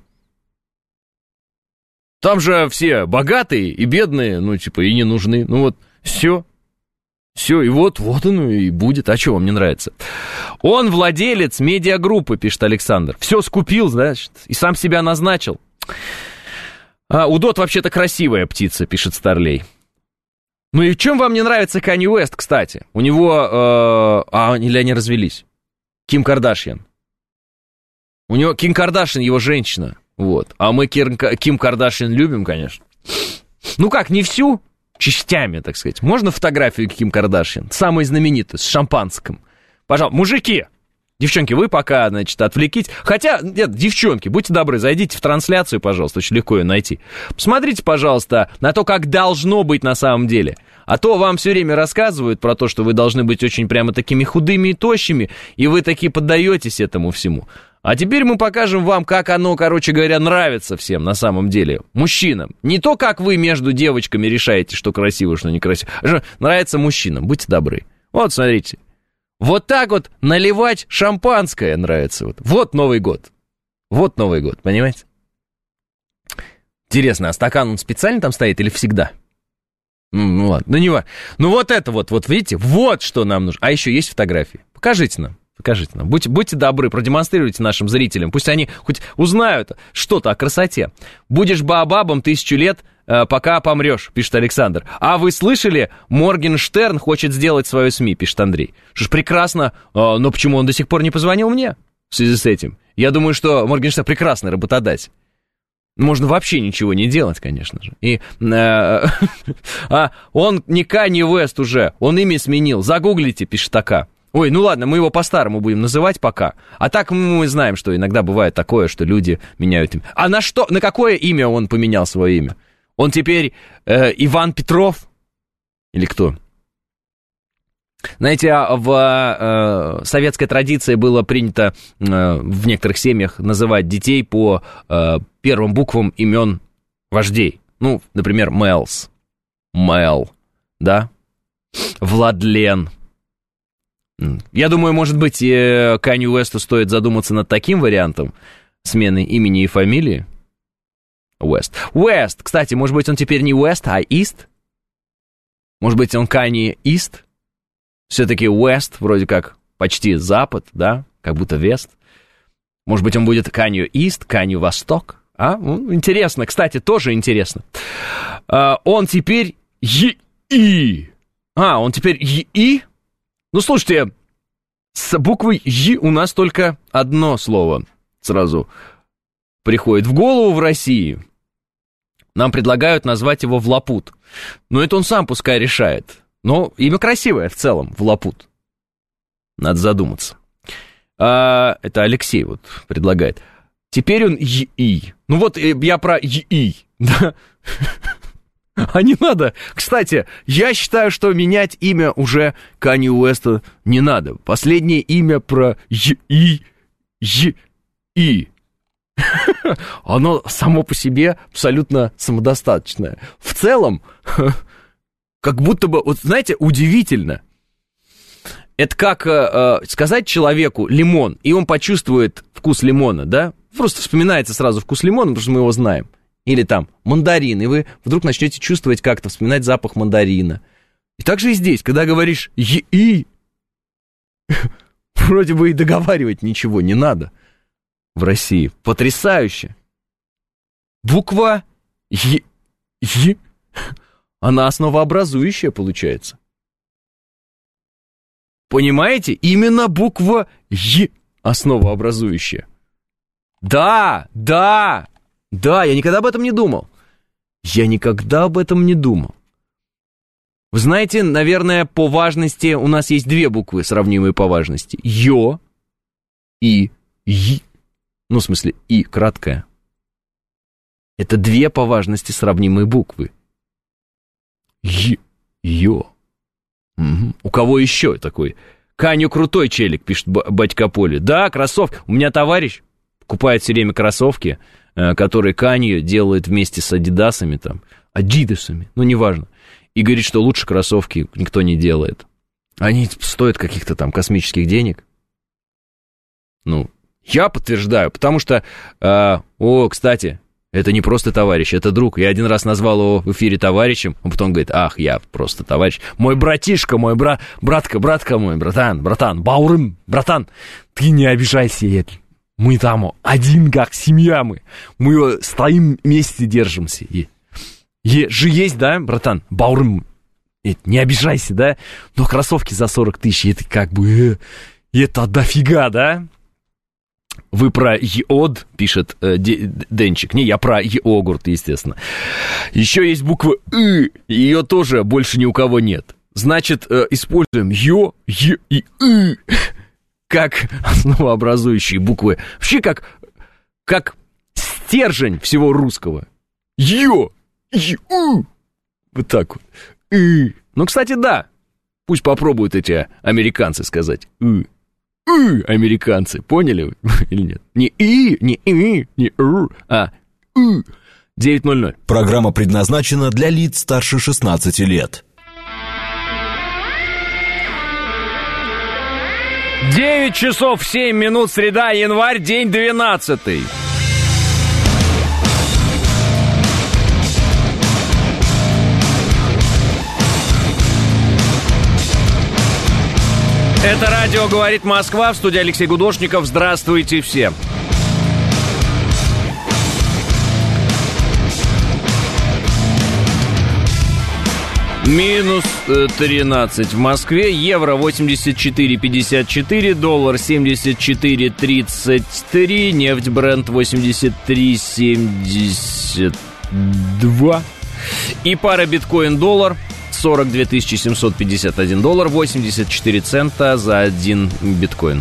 Там же все богатые и бедные, ну, типа, и не нужны. Ну вот, все. Все, и вот, вот оно и будет. А что вам не нравится? Он владелец медиагруппы, пишет Александр. Все скупил, значит, и сам себя назначил. А, удод вообще-то красивая птица, пишет Старлей. Ну и в чем вам не нравится Канье Уэст, кстати? У него... Э, а, или они развелись? Ким Кардашьян. У него Ким Кардашьян, его женщина. Вот. А мы Ким, Ким Кардашьян любим, конечно. Ну как, не всю... частями, так сказать. Можно фотографию Ким Кардашьян? Самой знаменитой, с шампанским. Пожалуйста, мужики, девчонки, вы пока, значит, отвлекитесь. Хотя, нет, девчонки, будьте добры, зайдите в трансляцию, пожалуйста, очень легко ее найти. Посмотрите, пожалуйста, на то, как должно быть на самом деле. А то вам все время рассказывают про то, что вы должны быть очень прямо такими худыми и тощими, и вы таки поддаетесь этому всему. А теперь мы покажем вам, как оно, короче говоря, нравится всем на самом деле, мужчинам. Не то, как вы между девочками решаете, что красиво, что некрасиво. Нравится мужчинам, будьте добры. Вот, смотрите. Вот так вот наливать шампанское нравится. Вот, вот Новый год. Вот Новый год, понимаете? Интересно, а стакан он специально там стоит или всегда? Ну, ну ладно, ну не важно. Ну вот это вот, вот видите, вот что нам нужно. А еще есть фотографии. Покажите нам. Покажите нам. Будьте, будьте добры, продемонстрируйте нашим зрителям. Пусть они хоть узнают что-то о красоте. Будешь баобабом тысячу лет, э, пока помрешь, пишет Александр. А вы слышали, Моргенштерн хочет сделать свою СМИ, пишет Андрей. Что ж, прекрасно, э, но почему он до сих пор не позвонил мне в связи с этим? Я думаю, что Моргенштерн прекрасный работодатель. Можно вообще ничего не делать, конечно же. И э, а он не Канье Уэст уже, он имя сменил. Загуглите, пишет АК. Ой, ну ладно, мы его по-старому будем называть пока. А так мы знаем, что иногда бывает такое, что люди меняют имя. А на что, на какое имя он поменял свое имя? Он теперь э, Иван Петров? Или кто? Знаете, в э, советской традиции было принято э, в некоторых семьях называть детей по э, первым буквам имен вождей. Ну, например, Мэлс, Мэл, да? Владлен. Я думаю, может быть, Канье Уэсту стоит задуматься над таким вариантом смены имени и фамилии. Уэст. Уэст, кстати, может быть, он теперь не Уэст, а Ист? Может быть, он Канье Ист? Все-таки Уэст, вроде как почти Запад, да? Как будто Вест. Может быть, он будет Канье Ист, Канье Восток? А? Ну, интересно, кстати, тоже интересно. А, он теперь Е-И. А, он теперь Е-И? Ну, слушайте, с буквой «Й» у нас только одно слово сразу приходит в голову в России. Нам предлагают назвать его Влапут. Но это он сам пускай решает. Но имя красивое в целом, Влапут. Надо задуматься. А, это Алексей вот предлагает. Теперь он Е-И. Ну вот я про Е-И, да. А не надо. Кстати, я считаю, что менять имя уже Канье Уэста не надо. Последнее имя про Е-И, Е-И. Оно само по себе абсолютно самодостаточное. В целом, как будто бы, вот знаете, удивительно. Это как э, сказать человеку лимон, и он почувствует вкус лимона, да? Просто вспоминается сразу вкус лимона, потому что мы его знаем. Или там мандарин, и вы вдруг начнете чувствовать как-то, вспоминать запах мандарина. И так же и здесь, когда говоришь «Е-И», вроде бы и договаривать ничего не надо в России. Потрясающе. Буква Е-И, она основообразующая получается. Понимаете? Именно буква Е основообразующая. Да, да. Да, я никогда об этом не думал. Я никогда об этом не думал. Вы знаете, наверное, по важности у нас есть две буквы, сравнимые по важности. Ё и Й. Ну, в смысле, И краткое. Это две по важности сравнимые буквы. Й, Ё. Угу. У кого еще такой? Канье крутой челик, пишет батька Поли. Да, кроссовки. У меня товарищ покупает все время кроссовки, которые Канье делает вместе с Адидасами, там, Адидасами, ну, неважно. И говорит, что лучше кроссовки никто не делает. Они стоят каких-то там космических денег. Ну, я подтверждаю, потому что... Э, о, кстати, это не просто товарищ, это друг. Я один раз назвал его в эфире товарищем, он потом говорит, ах, я просто товарищ. Мой братишка, мой бра... братка, братка мой, братан, братан, Баурым, братан, ты не обижайся, я... Мы там один, как семья мы. Мы стоим вместе, держимся. И, и же есть, да, братан? Баурым. Не обижайся, да? Но кроссовки за сорок тысяч, это как бы... Это дофига, да? Вы про йод, пишет э, Денчик. Не, я про йогурт, естественно. Еще есть буква «ы». Ее тоже больше ни у кого нет. Значит, э, используем «ё», «е» и «ы». Как основообразующие буквы. Вообще как, как стержень всего русского. Ё, ю. Вот так вот. И. Ну, кстати, да. Пусть попробуют эти американцы сказать. И. И, американцы. Поняли вы или нет? Не и, не и, не р, а и. девять ноль ноль. Программа предназначена для лиц старше шестнадцати лет. девять часов семь минут, среда, январь, день двенадцатый. Это радио «Говорит Москва», в студии Алексей Гудошников. Здравствуйте всем. Минус тринадцать в Москве, евро восемьдесят четыре пятьдесят четыре, доллар семьдесят четыре тридцать три, нефть Брент восемьдесят три семьдесят два и пара биткоин-доллар сорок две тысячи семьсот пятьдесят один доллар восемьдесят четыре цента за один биткоин.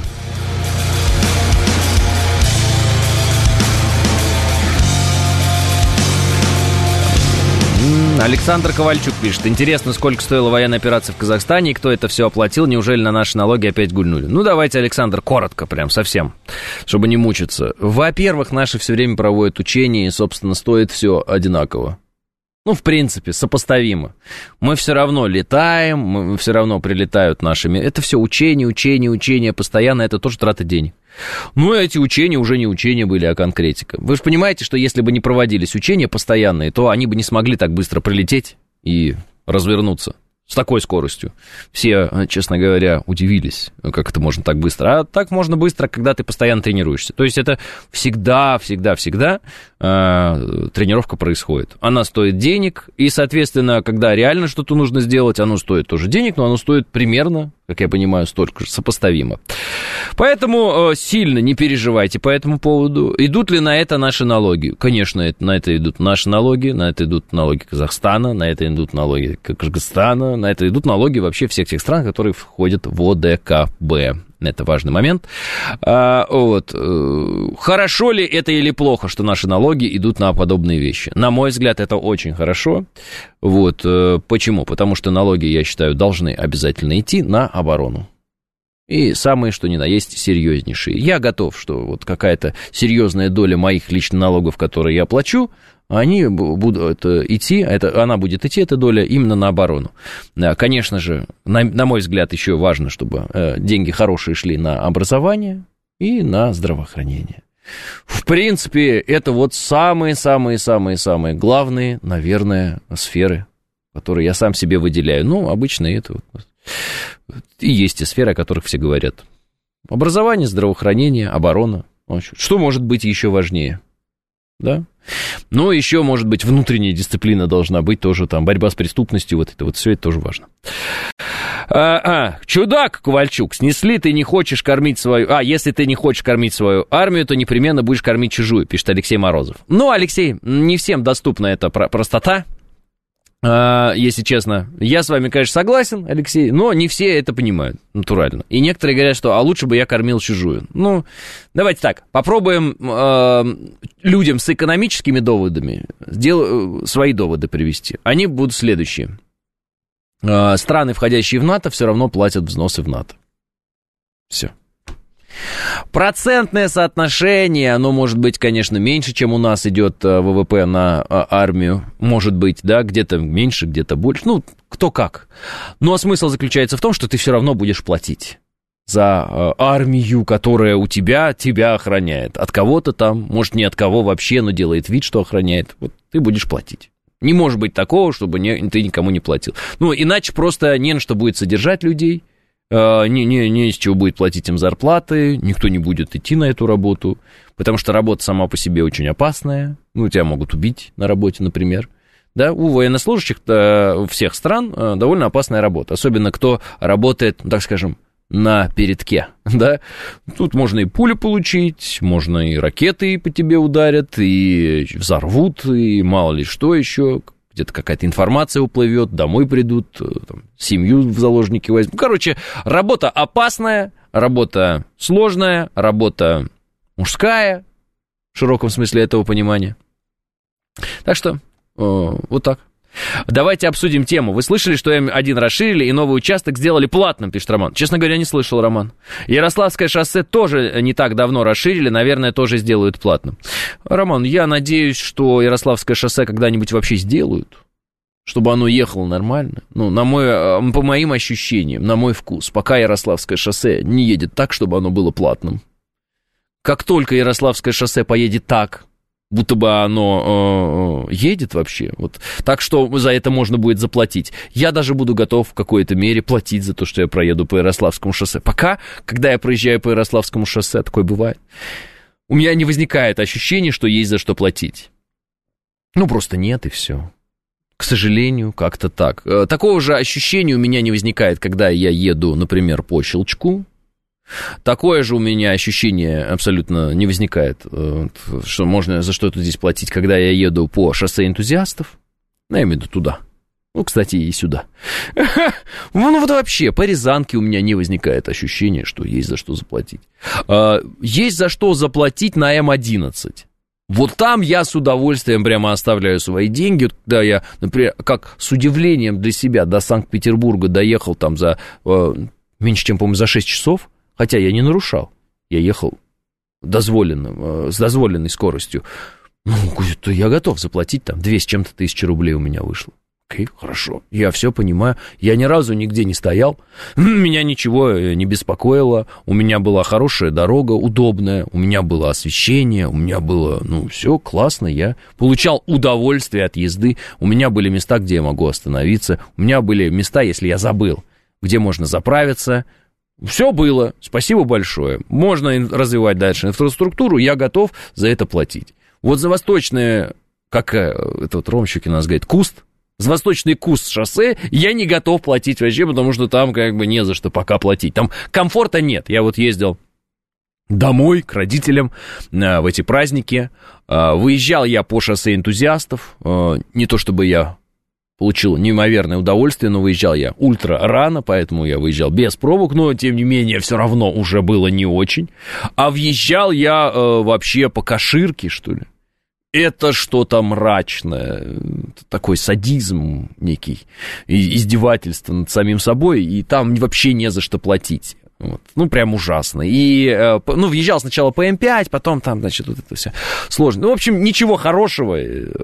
Александр Ковальчук пишет: интересно, сколько стоила военная операция в Казахстане и кто это все оплатил? Неужели на наши налоги опять гульнули? Ну, давайте, Александр, коротко прям совсем, чтобы не мучиться. Во-первых, наши все время проводят учения, и, собственно, стоит все одинаково. Ну, в принципе, сопоставимо. Мы все равно летаем, мы все равно прилетают нашими... Это все учения, учения, учения, постоянно, это тоже трата денег. Ну, эти учения уже не учения были, а конкретика. Вы же понимаете, что если бы не проводились учения постоянные, то они бы не смогли так быстро прилететь и развернуться с такой скоростью. Все, честно говоря, удивились, как это можно так быстро. А так можно быстро, когда ты постоянно тренируешься. То есть это всегда, всегда, всегда э, тренировка происходит. Она стоит денег, и, соответственно, когда реально что-то нужно сделать, оно стоит тоже денег, но оно стоит примерно, как я понимаю, столько же, сопоставимо. Поэтому э, сильно не переживайте по этому поводу. Идут ли на это наши налоги? Конечно, это, на это идут наши налоги, на это идут налоги Казахстана, на это идут налоги Кыргызстана, на это идут налоги вообще всех тех стран, которые входят в о дэ ка бэ. Это важный момент. А, вот. Хорошо ли это или плохо, что наши налоги идут на подобные вещи? На мой взгляд, это очень хорошо. Вот. Почему? Потому что налоги, я считаю, должны обязательно идти на оборону. И самые, что ни на есть, серьезнейшие. Я готов, что вот какая-то серьезная доля моих личных налогов, которые я плачу, они будут идти, это, она будет идти, эта доля, именно на оборону. Конечно же, на, на мой взгляд, еще важно, чтобы деньги хорошие шли на образование и на здравоохранение. В принципе, это вот самые-самые-самые-самые главные, наверное, сферы, которые я сам себе выделяю. Ну, обычно это вот и есть те сферы, о которых все говорят. Образование, здравоохранение, оборона. Что может быть еще важнее? Да? Но еще, может быть, внутренняя дисциплина должна быть тоже, там, борьба с преступностью, вот это вот, все это тоже важно. А, а, чудак, Ковальчук, снесли, ты не хочешь кормить свою... А, если ты не хочешь кормить свою армию, то непременно будешь кормить чужую, пишет Алексей Морозов. Ну, Алексей, не всем доступна эта простота, если честно. Я с вами, конечно, согласен, Алексей, но не все это понимают, натурально. И некоторые говорят, что, а лучше бы я кормил чужую. Ну, давайте так, попробуем э, людям с экономическими доводами сдел... свои доводы привести. Они будут следующие. Э, страны, входящие в НАТО, все равно платят взносы в НАТО. Все. Процентное соотношение, оно может быть, конечно, меньше, чем у нас идет вэ вэ пэ на армию. Может быть, да, где-то меньше, где-то больше. Ну, кто как. Но смысл заключается в том, что ты все равно будешь платить за армию, которая у тебя, тебя охраняет. От кого-то там, может, не от кого вообще, но делает вид, что охраняет. Вот ты будешь платить. Не может быть такого, чтобы не, ты никому не платил. Ну, иначе просто не на что будет содержать людей. Не, не, не из чего будет платить им зарплаты, никто не будет идти на эту работу, потому что работа сама по себе очень опасная, ну, тебя могут убить на работе, например, да, у военнослужащих всех стран довольно опасная работа, особенно кто работает, так скажем, на передке, да, тут можно и пулю получить, можно и ракеты по тебе ударят, и взорвут, и мало ли что еще, где-то какая-то информация уплывет, домой придут, там, семью в заложники возьмут. Короче, работа опасная, работа сложная, работа мужская, в широком смысле этого понимания. Так что, э, вот так. Давайте обсудим тему. Вы слышали, что эм один расширили и новый участок сделали платным, пишет Роман. Честно говоря, не слышал, Роман. Ярославское шоссе тоже не так давно расширили, наверное, тоже сделают платным. Роман, я надеюсь, что Ярославское шоссе когда-нибудь вообще сделают, чтобы оно ехало нормально. Ну, на мой, по моим ощущениям, на мой вкус, пока Ярославское шоссе не едет так, чтобы оно было платным. Как только Ярославское шоссе поедет так, будто бы оно э, едет вообще, вот, так что за это можно будет заплатить. Я даже буду готов в какой-то мере платить за то, что я проеду по Ярославскому шоссе. Пока, когда я проезжаю по Ярославскому шоссе, такое бывает, у меня не возникает ощущения, что есть за что платить. Ну, просто нет, и все. К сожалению, как-то так. Такого же ощущения у меня не возникает, когда я еду, например, по Щелчку. Такое же у меня ощущение абсолютно не возникает, что можно за что-то здесь платить, когда я еду по шоссе энтузиастов, ну, я имею в виду туда, Ну, кстати, и сюда. Ну, вот вообще, по Рязанке у меня не возникает ощущения, что есть за что заплатить. Есть за что заплатить на эм одиннадцать. Вот там я с удовольствием прямо оставляю свои деньги, когда я, например, как с удивлением для себя до Санкт-Петербурга доехал там за э, меньше, чем, по-моему, за шесть часов, хотя я не нарушал, я ехал дозволенным, э, с дозволенной скоростью. Ну, то я готов заплатить там две с чем-то тысячи рублей у меня вышло. Окей, хорошо, я все понимаю, я ни разу нигде не стоял, меня ничего не беспокоило, у меня была хорошая дорога, удобная, у меня было освещение, у меня было, ну, все классно, я получал удовольствие от езды, у меня были места, где я могу остановиться, у меня были места, если я забыл, где можно заправиться, все было, спасибо большое, можно развивать дальше инфраструктуру, я готов за это платить. Вот за восточное, как это вот Ромщик у нас говорит, куст, за восточный куст шоссе я не готов платить вообще, потому что там как бы не за что пока платить. Там комфорта нет. Я вот ездил домой к родителям а, в эти праздники. А, выезжал я по шоссе энтузиастов. А, не то чтобы я получил неимоверное удовольствие, но выезжал я ультра рано, поэтому я выезжал без пробок, но тем не менее все равно уже было не очень. А въезжал я а, вообще по Каширке, что ли. Это что-то мрачное, такой садизм некий, издевательство над самим собой, и там вообще не за что платить. Вот. Ну, прям ужасно. И, ну, въезжал сначала по эм пять, потом там, значит, вот это все сложно. Ну, в общем, ничего хорошего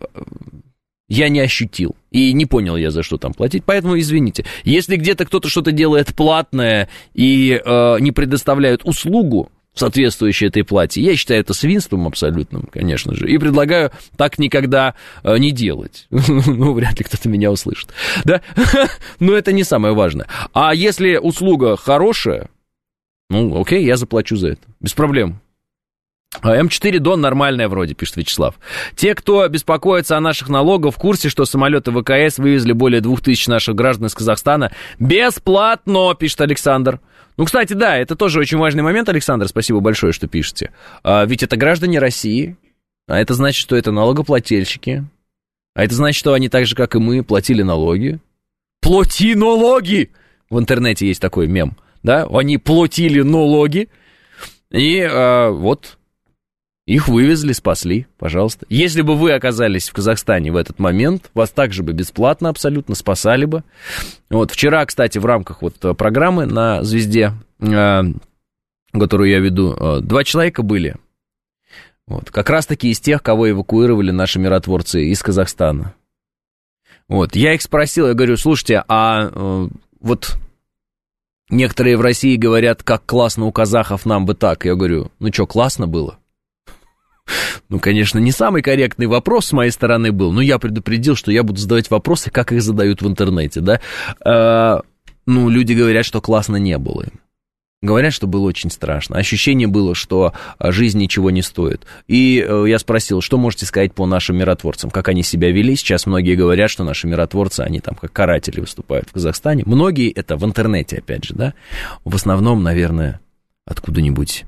я не ощутил. И не понял я, за что там платить. Поэтому, извините, если где-то кто-то что-то делает платное и э, не предоставляют услугу, соответствующей этой плате, я считаю это свинством абсолютным, конечно же, и предлагаю так никогда э, не делать. Ну, вряд ли кто-то меня услышит, да? Но это не самое важное. А если услуга хорошая, ну, окей, я заплачу за это, без проблем. эм четыре Дон нормальная вроде, пишет Вячеслав. Те, кто беспокоится о наших налогах, в курсе, что самолеты вэ ка эс вывезли более двух тысяч наших граждан из Казахстана бесплатно, пишет Александр. Ну, кстати, да, это тоже очень важный момент, Александр, спасибо большое, что пишете. А, ведь это граждане России, а это значит, что это налогоплательщики, а это значит, что они так же, как и мы, платили налоги. Плати налоги! В интернете есть такой мем, да, они платили налоги, и а, вот... Их вывезли, спасли, пожалуйста. Если бы вы оказались в Казахстане в этот момент, вас также бы бесплатно абсолютно спасали бы. Вот вчера, кстати, в рамках вот программы на «Звезде», которую я веду, два человека были. Вот, как раз-таки из тех, кого эвакуировали наши миротворцы из Казахстана. Вот, я их спросил, я говорю, слушайте, а вот... Некоторые в России говорят, как классно у казахов, нам бы так. Я говорю, ну что, классно было? Ну, конечно, не самый корректный вопрос с моей стороны был, но я предупредил, что я буду задавать вопросы, как их задают в интернете, да. А, ну, люди говорят, что классно не было им. Говорят, что было очень страшно. Ощущение было, что жизнь ничего не стоит. И я спросил, что можете сказать по нашим миротворцам, как они себя вели. Сейчас многие говорят, что наши миротворцы, они там как каратели выступают в Казахстане. Многие это в интернете, опять же, да. В основном, наверное, откуда-нибудь...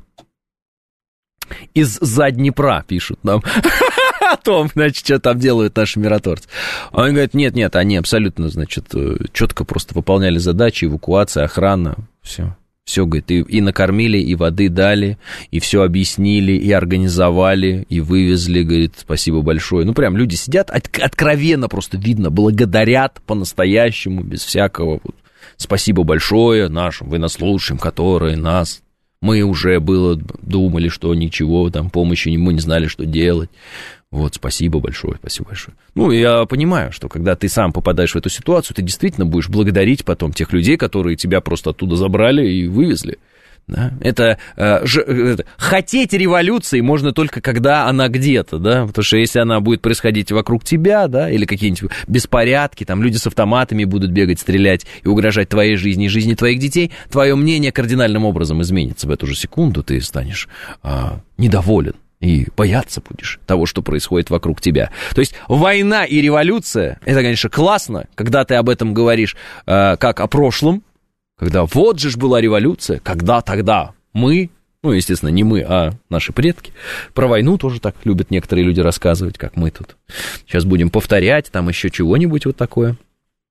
Из-за Днепра пишут нам о том, значит, что там делают наши миротворцы. Он говорит, нет-нет, они абсолютно, значит, четко просто выполняли задачи, эвакуация, охрана, все. Все, говорит, и, и накормили, и воды дали, и все объяснили, и организовали, и вывезли, говорит, спасибо большое. Ну, прям люди сидят, от, откровенно просто видно, благодарят по-настоящему, без всякого вот, спасибо большое нашим военнослужащим, которые нас... Мы уже было думали, что ничего, там, помощи, мы не знали, что делать. Вот, спасибо большое, спасибо большое. Ну, я понимаю, что когда ты сам попадаешь в эту ситуацию, ты действительно будешь благодарить потом тех людей, которые тебя просто оттуда забрали и вывезли. Да? Это, э, ж, это хотеть революции можно только когда она где-то, да, потому что если она будет происходить вокруг тебя, да, или какие-нибудь беспорядки, там люди с автоматами будут бегать, стрелять и угрожать твоей жизни и жизни твоих детей, твое мнение кардинальным образом изменится в эту же секунду, ты станешь э, недоволен и бояться будешь того, что происходит вокруг тебя. То есть война и революция, это, конечно, классно, когда ты об этом говоришь э, как о прошлом. Когда вот же ж была революция, когда тогда мы, ну, естественно, не мы, а наши предки, про войну тоже так любят некоторые люди рассказывать, как мы тут. Сейчас будем повторять, там еще чего-нибудь вот такое.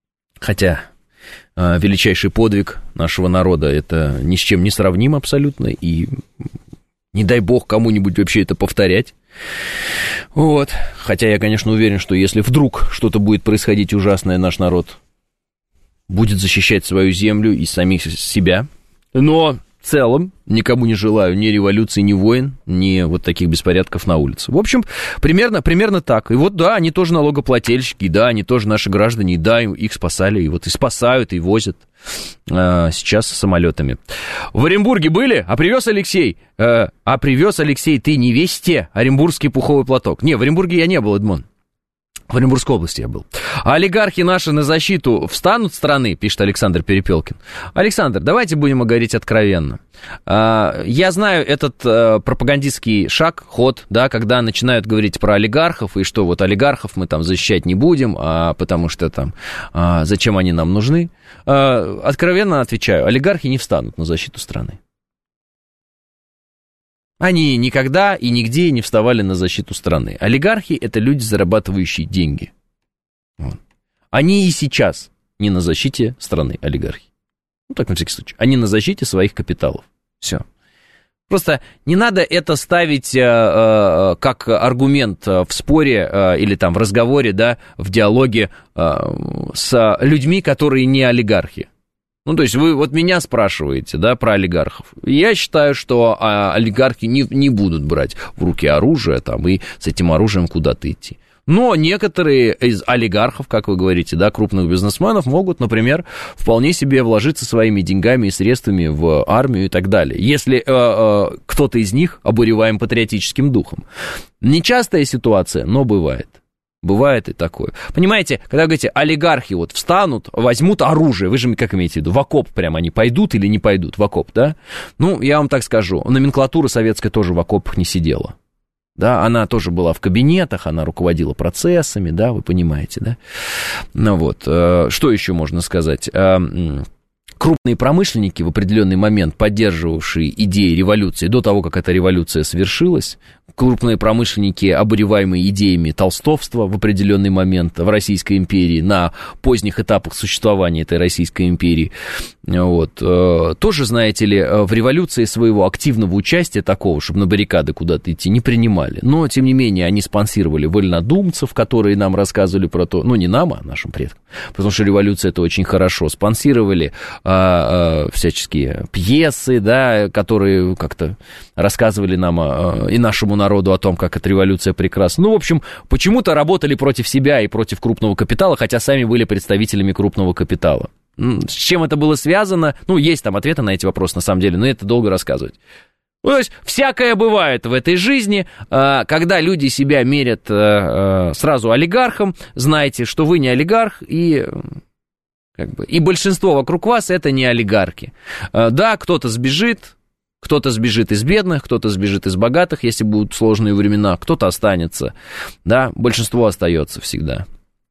Хотя э, величайший подвиг нашего народа, это ни с чем не сравним абсолютно, и не дай бог кому-нибудь вообще это повторять. Вот. Хотя я, конечно, уверен, что если вдруг что-то будет происходить ужасное, наш народ будет защищать свою землю и самих себя. Но в целом никому не желаю ни революции, ни войн, ни вот таких беспорядков на улице. В общем, примерно, примерно так. И вот, да, они тоже налогоплательщики, да, они тоже наши граждане, и да, их спасали, и вот и спасают, и возят а, сейчас самолетами. В Оренбурге были? А привез Алексей? А, а привез Алексей, ты не весте оренбургский пуховый платок. Не, в Оренбурге я не был, Эдмон. В Оренбургской области я был. А олигархи наши на защиту встанут страны, пишет Александр Перепелкин. Александр, давайте будем говорить откровенно. Я знаю этот пропагандистский шаг, ход, да, когда начинают говорить про олигархов, и что вот олигархов мы там защищать не будем, а потому что там, зачем они нам нужны. Откровенно отвечаю, олигархи не встанут на защиту страны. Они никогда и нигде не вставали на защиту страны. Олигархи – это люди, зарабатывающие деньги. Вот. Они и сейчас не на защите страны, олигархи. Ну, так, на всякий случай. Они на защите своих капиталов. Все. Просто не надо это ставить э, э, как аргумент в споре э, или там в разговоре, да, в диалоге э, с людьми, которые не олигархи. Ну, то есть вы вот меня спрашиваете, да, про олигархов. Я считаю, что а, олигархи не, не будут брать в руки оружие там и с этим оружием куда-то идти. Но некоторые из олигархов, как вы говорите, да, крупных бизнесменов могут, например, вполне себе вложиться своими деньгами и средствами в армию и так далее, если э, э, кто-то из них обуреваем патриотическим духом. Нечастая ситуация, но бывает. Бывает и такое. Понимаете, когда вы говорите, олигархи вот встанут, возьмут оружие, вы же как имеете в виду, в окоп прямо они пойдут или не пойдут в окоп, да? Ну, я вам так скажу, номенклатура советская тоже в окопах не сидела. Да, она тоже была в кабинетах, она руководила процессами, да, вы понимаете, да? Ну вот, что еще можно сказать? Крупные промышленники в определенный момент, поддерживавшие идеи революции до того, как эта революция свершилась, крупные промышленники, обуреваемые идеями толстовства в определенный момент в Российской империи, на поздних этапах существования этой Российской империи, вот, тоже, знаете ли, в революции своего активного участия такого, чтобы на баррикады куда-то идти, не принимали. Но, тем не менее, они спонсировали вольнодумцев, которые нам рассказывали про то, ну, не нам, а нашим предкам, потому что революция это очень хорошо, спонсировали а, а, всяческие пьесы, да, которые как-то рассказывали нам а, и нашему народу о том, как эта революция прекрасна. Ну, в общем, почему-то работали против себя и против крупного капитала, хотя сами были представителями крупного капитала. С чем это было связано? Ну, есть там ответы на эти вопросы, на самом деле, но это долго рассказывать. Ну, то есть, всякое бывает в этой жизни, когда люди себя мерят сразу олигархом, знаете, что вы не олигарх, и, как бы, и большинство вокруг вас это не олигархи. Да, кто-то сбежит, кто-то сбежит из бедных, кто-то сбежит из богатых, если будут сложные времена, кто-то останется, да, большинство остается всегда.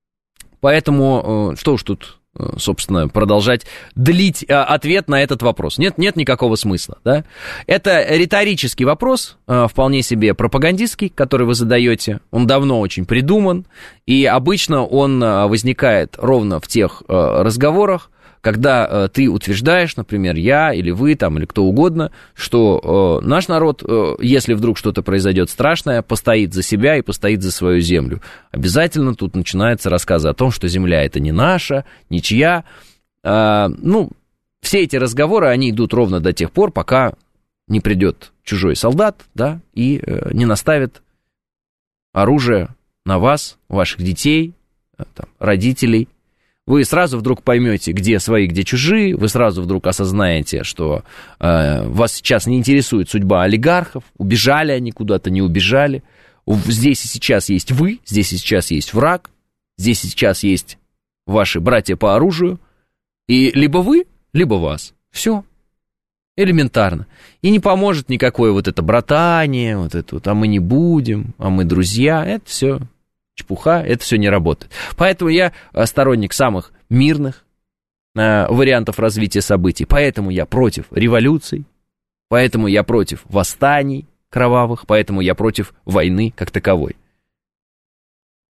Поэтому, что уж тут, собственно, продолжать длить ответ на этот вопрос. Нет, нет никакого смысла, да. Это риторический вопрос, вполне себе пропагандистский, который вы задаете. Он давно очень придуман, и обычно он возникает ровно в тех разговорах, когда ты утверждаешь, например, я или вы, там, или кто угодно, что э, наш народ, э, если вдруг что-то произойдет страшное, постоит за себя и постоит за свою землю. Обязательно тут начинаются рассказы о том, что земля это не наша, ничья. Э, ну, все эти разговоры, они идут ровно до тех пор, пока не придет чужой солдат, да, и э, не наставит оружие на вас, ваших детей, э, там, родителей. Вы сразу вдруг поймете, где свои, где чужие, вы сразу вдруг осознаете, что э, вас сейчас не интересует судьба олигархов, убежали они куда-то, не убежали. Здесь и сейчас есть вы, здесь и сейчас есть враг, здесь и сейчас есть ваши братья по оружию, и либо вы, либо вас. Все. Элементарно. И не поможет никакое вот это братание, вот это вот, а мы не будем, а мы друзья, это все чепуха, это все не работает. Поэтому я сторонник самых мирных э, вариантов развития событий. Поэтому я против революций, поэтому я против восстаний кровавых, поэтому я против войны как таковой.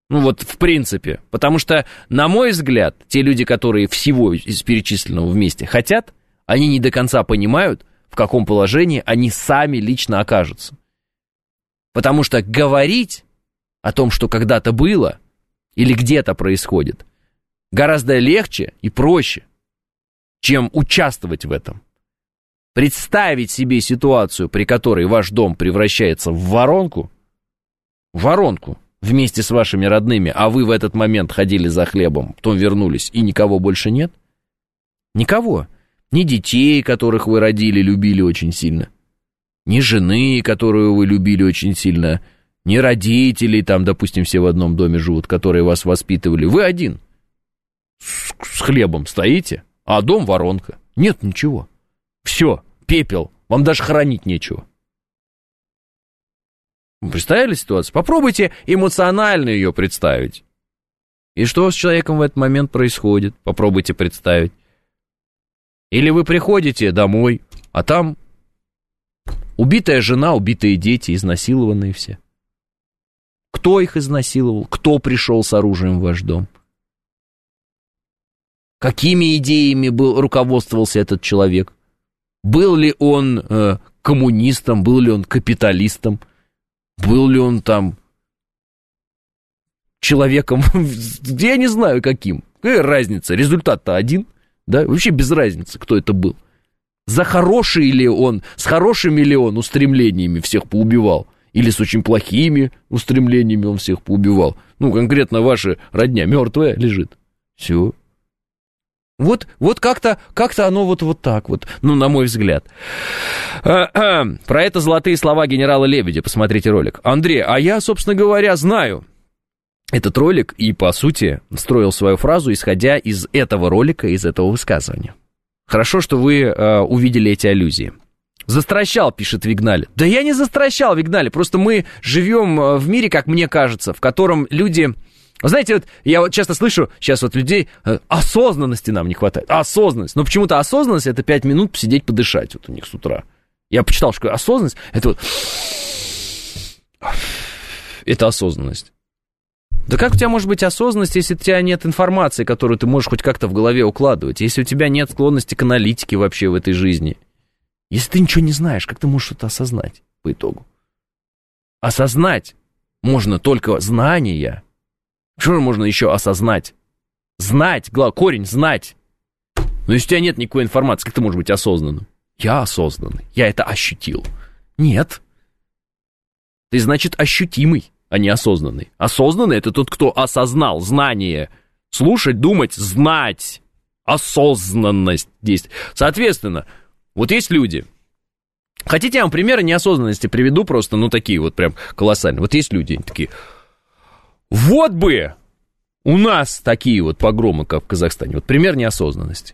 Ну вот в принципе. Потому что, на мой взгляд, те люди, которые всего из перечисленного вместе хотят, они не до конца понимают, в каком положении они сами лично окажутся. Потому что говорить о том, что когда-то было или где-то происходит, гораздо легче и проще, чем участвовать в этом. Представить себе ситуацию, при которой ваш дом превращается в воронку, в воронку вместе с вашими родными, а вы в этот момент ходили за хлебом, потом вернулись, и никого больше нет? Никого. Ни детей, которых вы родили, любили очень сильно, ни жены, которую вы любили очень сильно, ни родителей, там, допустим, все в одном доме живут, которые вас воспитывали. Вы один с, с хлебом стоите, а дом воронка. Нет ничего. Все, пепел, вам даже хоронить нечего. Вы представили ситуацию? Попробуйте эмоционально ее представить. И что с человеком в этот момент происходит? Попробуйте представить. Или вы приходите домой, а там убитая жена, убитые дети, изнасилованные все. Кто их изнасиловал? Кто пришел с оружием в ваш дом? Какими идеями был, руководствовался этот человек? Был ли он э, коммунистом, был ли он капиталистом, был ли он там человеком, я не знаю каким. Какая разница, результат-то один, да, вообще без разницы, кто это был. За хороший ли он, с хорошими ли он устремлениями всех поубивал, или с очень плохими устремлениями он всех поубивал. Ну, конкретно ваша родня мертвая лежит, все. Вот, вот как-то, как-то оно вот, вот так вот, ну, на мой взгляд. Про это золотые слова генерала Лебедя, посмотрите ролик. Андрей, а я, собственно говоря, знаю этот ролик и, по сути, строил свою фразу, исходя из этого ролика, из этого высказывания. Хорошо, что вы э, увидели эти аллюзии. Застращал, пишет Вигналь. Да я не застращал, Вигналь, просто мы живем в мире, как мне кажется, в котором люди... Вы знаете, вот я вот часто слышу сейчас вот людей, осознанности нам не хватает. Осознанность. Но почему-то осознанность — это пять минут посидеть, подышать вот у них с утра. Я почитал, что осознанность — это вот... Это осознанность. Да как у тебя может быть осознанность, если у тебя нет информации, которую ты можешь хоть как-то в голове укладывать? Если у тебя нет склонности к аналитике вообще в этой жизни? Если ты ничего не знаешь, как ты можешь это осознать по итогу? Осознать можно только знания. Что же можно еще осознать? Знать, главное, корень знать. Но если у тебя нет никакой информации, как ты можешь быть осознанным? Я осознанный, я это ощутил. Нет. Ты, значит, ощутимый, а не осознанный. Осознанный — это тот, кто осознал знание. Слушать, думать, знать. Осознанность есть. Соответственно, вот есть люди. Хотите, я вам примеры неосознанности приведу просто, ну, такие вот прям колоссальные. Вот есть люди, они такие... Вот бы у нас такие вот погромы, как в Казахстане. Вот пример неосознанности.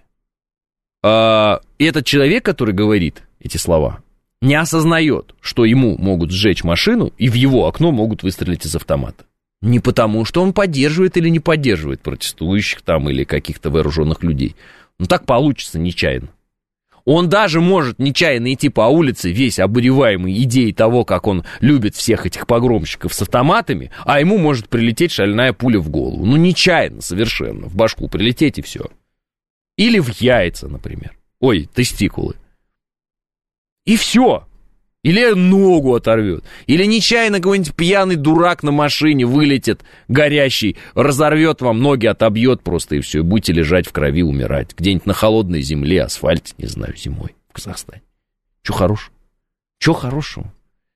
А, и этот человек, который говорит эти слова, не осознает, что ему могут сжечь машину, и в его окно могут выстрелить из автомата. Не потому, что он поддерживает или не поддерживает протестующих там или каких-то вооруженных людей. Ну, так получится нечаянно. Он даже может нечаянно идти по улице, весь обуреваемый идеей того, как он любит всех этих погромщиков с автоматами, а ему может прилететь шальная пуля в голову. Ну, нечаянно совершенно, в башку прилететь и все. Или в яйца, например. Ой, тестикулы. И все. Или ногу оторвет. Или нечаянно какой-нибудь пьяный дурак на машине вылетит, горящий, разорвет вам ноги, отобьет просто и все. И будете лежать в крови, умирать. Где-нибудь на холодной земле, асфальте, не знаю, зимой в Казахстане. Че хорошего? Че хорошего?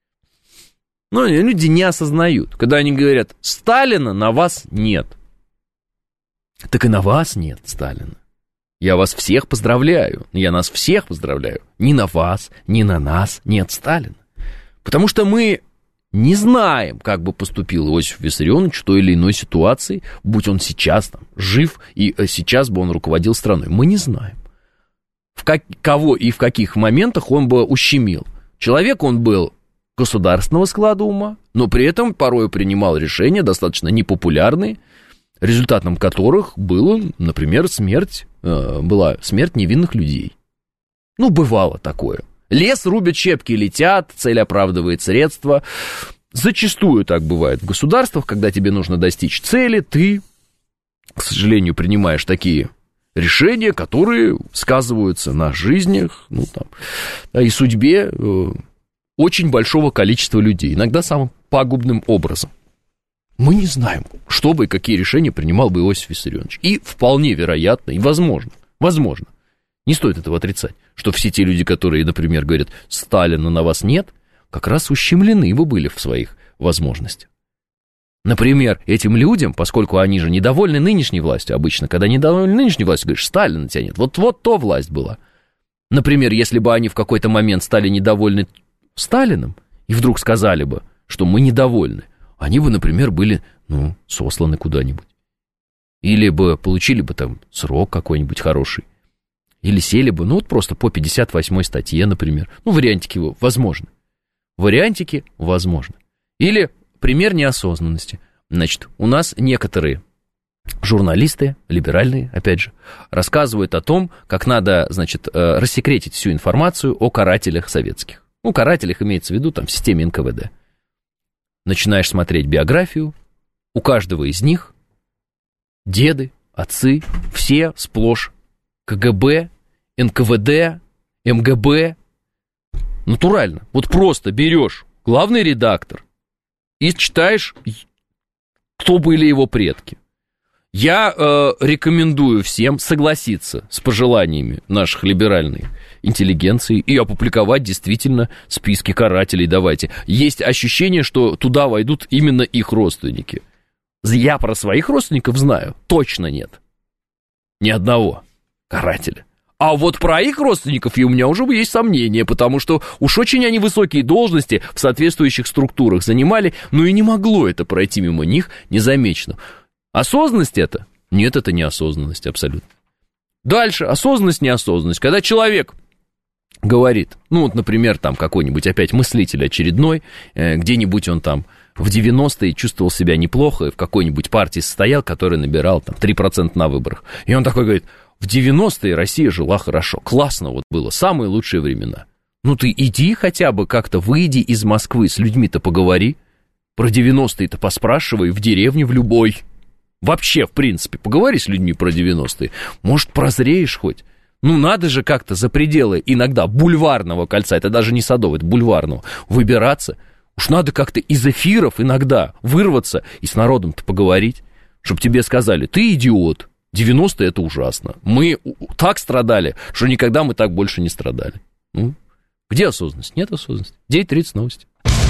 Ну, люди не осознают. Когда они говорят, Сталина на вас нет. Так и на вас нет Сталина. Я вас всех поздравляю, я нас всех поздравляю. Ни на вас, ни на нас нет Сталина. Потому что мы не знаем, как бы поступил Иосиф Виссарионович в той или иной ситуации, будь он сейчас там жив, и сейчас бы он руководил страной. Мы не знаем, в как, кого и в каких моментах он бы ущемил. Человек он был государственного склада ума, но при этом порой принимал решения достаточно непопулярные, результатом которых было, например, смерть, э, была смерть невинных людей. Ну, бывало такое. Лес рубят, щепки летят, цель оправдывает средства. Зачастую так бывает в государствах, когда тебе нужно достичь цели, ты, к сожалению, принимаешь такие решения, которые сказываются на жизнях, ну, там, и судьбе э, очень большого количества людей, иногда самым пагубным образом. Мы не знаем, что бы и какие решения принимал бы Иосиф Виссарионович. И вполне вероятно, и возможно, возможно, не стоит этого отрицать, что все те люди, которые, например, говорят, Сталина на вас нет, как раз ущемлены бы были в своих возможностях. Например, этим людям, поскольку они же недовольны нынешней властью, обычно, когда недовольны нынешней властью, говоришь, Сталина тебя нет, вот, вот то власть была. Например, если бы они в какой-то момент стали недовольны Сталиным, и вдруг сказали бы, что мы недовольны, они бы, например, были, ну, сосланы куда-нибудь. Или бы получили бы там срок какой-нибудь хороший. Или сели бы, ну, вот просто по пятьдесят восьмой статье, например. Ну, вариантики его возможны. Вариантики возможны. Или пример неосознанности. Значит, у нас некоторые журналисты, либеральные, опять же, рассказывают о том, как надо, значит, рассекретить всю информацию о карателях советских. Ну, карателях имеется в виду там в системе эн ка вэ дэ. Начинаешь смотреть биографию, у каждого из них деды, отцы, все сплошь ка гэ бэ, эн ка вэ дэ, эм гэ бэ. Натурально. Вот просто берешь главный редактор и читаешь, кто были его предки. Я э, рекомендую всем согласиться с пожеланиями наших либеральной интеллигенции и опубликовать действительно списки карателей. Давайте. Есть ощущение, что туда войдут именно их родственники. Я про своих родственников знаю. Точно нет. Ни одного карателя. А вот про их родственников и у меня уже есть сомнения, потому что уж очень они высокие должности в соответствующих структурах занимали, но и не могло это пройти мимо них незамеченным. Осознанность это? Нет, это не осознанность абсолютно. Дальше, осознанность, неосознанность. Когда человек говорит, ну вот, например, там какой-нибудь опять мыслитель очередной, э, где-нибудь он там в девяностые чувствовал себя неплохо, и в какой-нибудь партии состоял, который набирал там три процента на выборах. И он такой говорит, в девяностые Россия жила хорошо, классно вот было, самые лучшие времена. Ну ты иди хотя бы как-то, выйди из Москвы, с людьми-то поговори, про девяностые-то поспрашивай, в деревне в любой. Вообще, в принципе, поговори с людьми про девяностые, может, прозреешь хоть. Ну, надо же как-то за пределы иногда бульварного кольца, это даже не Садового, это бульварного, выбираться. Уж надо как-то из эфиров иногда вырваться и с народом-то поговорить, чтобы тебе сказали, ты идиот, девяностые это ужасно. Мы так страдали, что никогда мы так больше не страдали. Ну, где осознанность? Нет осознанности. девять тридцать новости.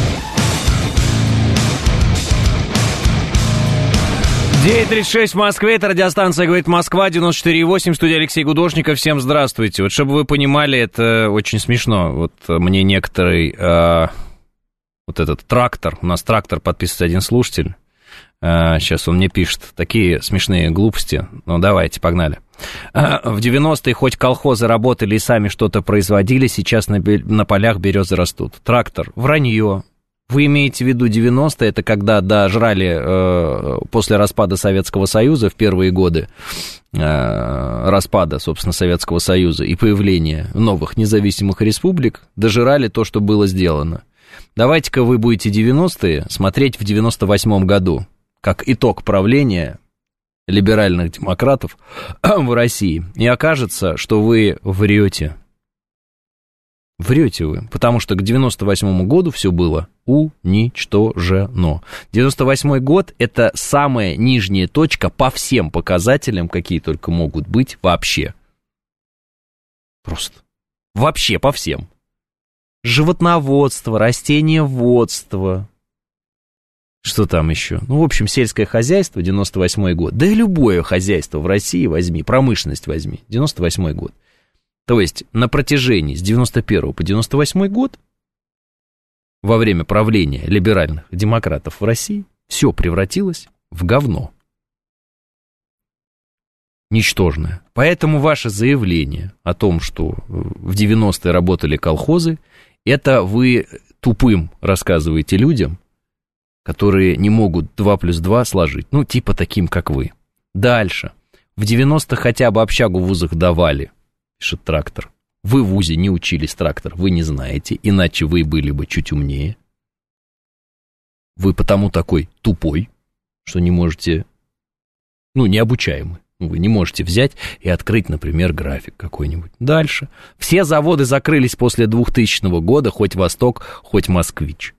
девять тридцать шесть в Москве, это радиостанция «Говорит Москва», девяносто четыре и восемь, студия Алексей Гудошников, всем здравствуйте. Вот чтобы вы понимали, это очень смешно. Вот мне некоторый, э, вот этот трактор, у нас трактор подписывается один слушатель, э, сейчас он мне пишет такие смешные глупости, ну давайте, погнали. Э, в девяностые хоть колхозы работали и сами что-то производили, сейчас на, на полях березы растут. Трактор, вранье. Вы имеете в виду девяностые, это когда дожрали э, после распада Советского Союза в первые годы э, распада, собственно, Советского Союза и появления новых независимых республик, дожирали то, что было сделано. Давайте-ка вы будете девяностые смотреть в девяносто восьмом году, как итог правления либеральных демократов в России, и окажется, что вы врете. Врете вы, потому что к девяносто восьмому году все было уничтожено. девяносто восьмой год – это самая нижняя точка по всем показателям, какие только могут быть вообще. Просто. Вообще по всем. Животноводство, растениеводство. Что там еще? Ну, в общем, сельское хозяйство, девяносто восьмой год. Да и любое хозяйство в России возьми, промышленность возьми, девяносто восьмой год. То есть на протяжении с девяносто первого по девяносто восьмой год, во время правления либеральных демократов в России, все превратилось в говно. Ничтожное. Поэтому ваше заявление о том, что в девяностые работали колхозы, это вы тупым рассказываете людям, которые не могут два плюс два сложить. Ну, типа таким, как вы. Дальше. В девяностых хотя бы общагу в вузах давали. Пишет трактор. Вы в вузе не учились, трактор, вы не знаете, иначе вы были бы чуть умнее. Вы потому такой тупой, что не можете, ну, необучаемый. Вы не можете взять и открыть, например, график какой-нибудь. Дальше. Все заводы закрылись после двухтысячного года, хоть «Восток», хоть «Москвич».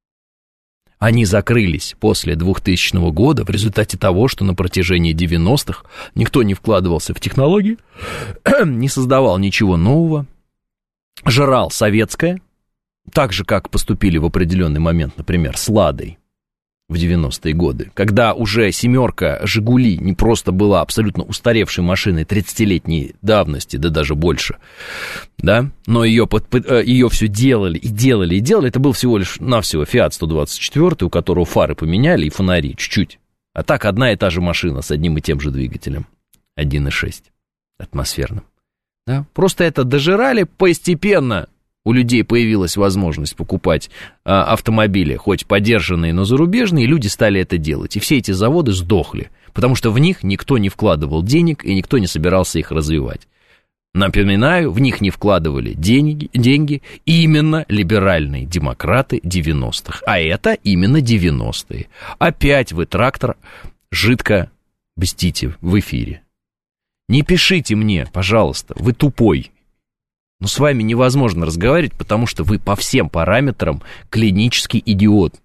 Они закрылись после двухтысячного года в результате того, что на протяжении девяностых никто не вкладывался в технологии, не создавал ничего нового, жрал советское, так же, как поступили в определенный момент, например, с «Ладой» в девяностые годы, когда уже семерка «Жигули» не просто была абсолютно устаревшей машиной тридцатилетней давности, да даже больше, да, но ее, под, ее все делали и делали и делали, это был всего лишь навсего «Фиат сто двадцать четыре», у которого фары поменяли и фонари чуть-чуть, а так одна и та же машина с одним и тем же двигателем, один и шесть атмосферным, да, просто это дожирали постепенно. У людей появилась возможность покупать а, автомобили, хоть подержанные, но зарубежные, и люди стали это делать. И все эти заводы сдохли, потому что в них никто не вкладывал денег, и никто не собирался их развивать. Напоминаю, в них не вкладывали деньги, деньги именно либеральные демократы девяностых. А это именно девяностые. Опять вы трактор жидко бестите в эфире. Не пишите мне, пожалуйста, вы тупой. Но с вами невозможно разговаривать, потому что вы по всем параметрам клинический идиот.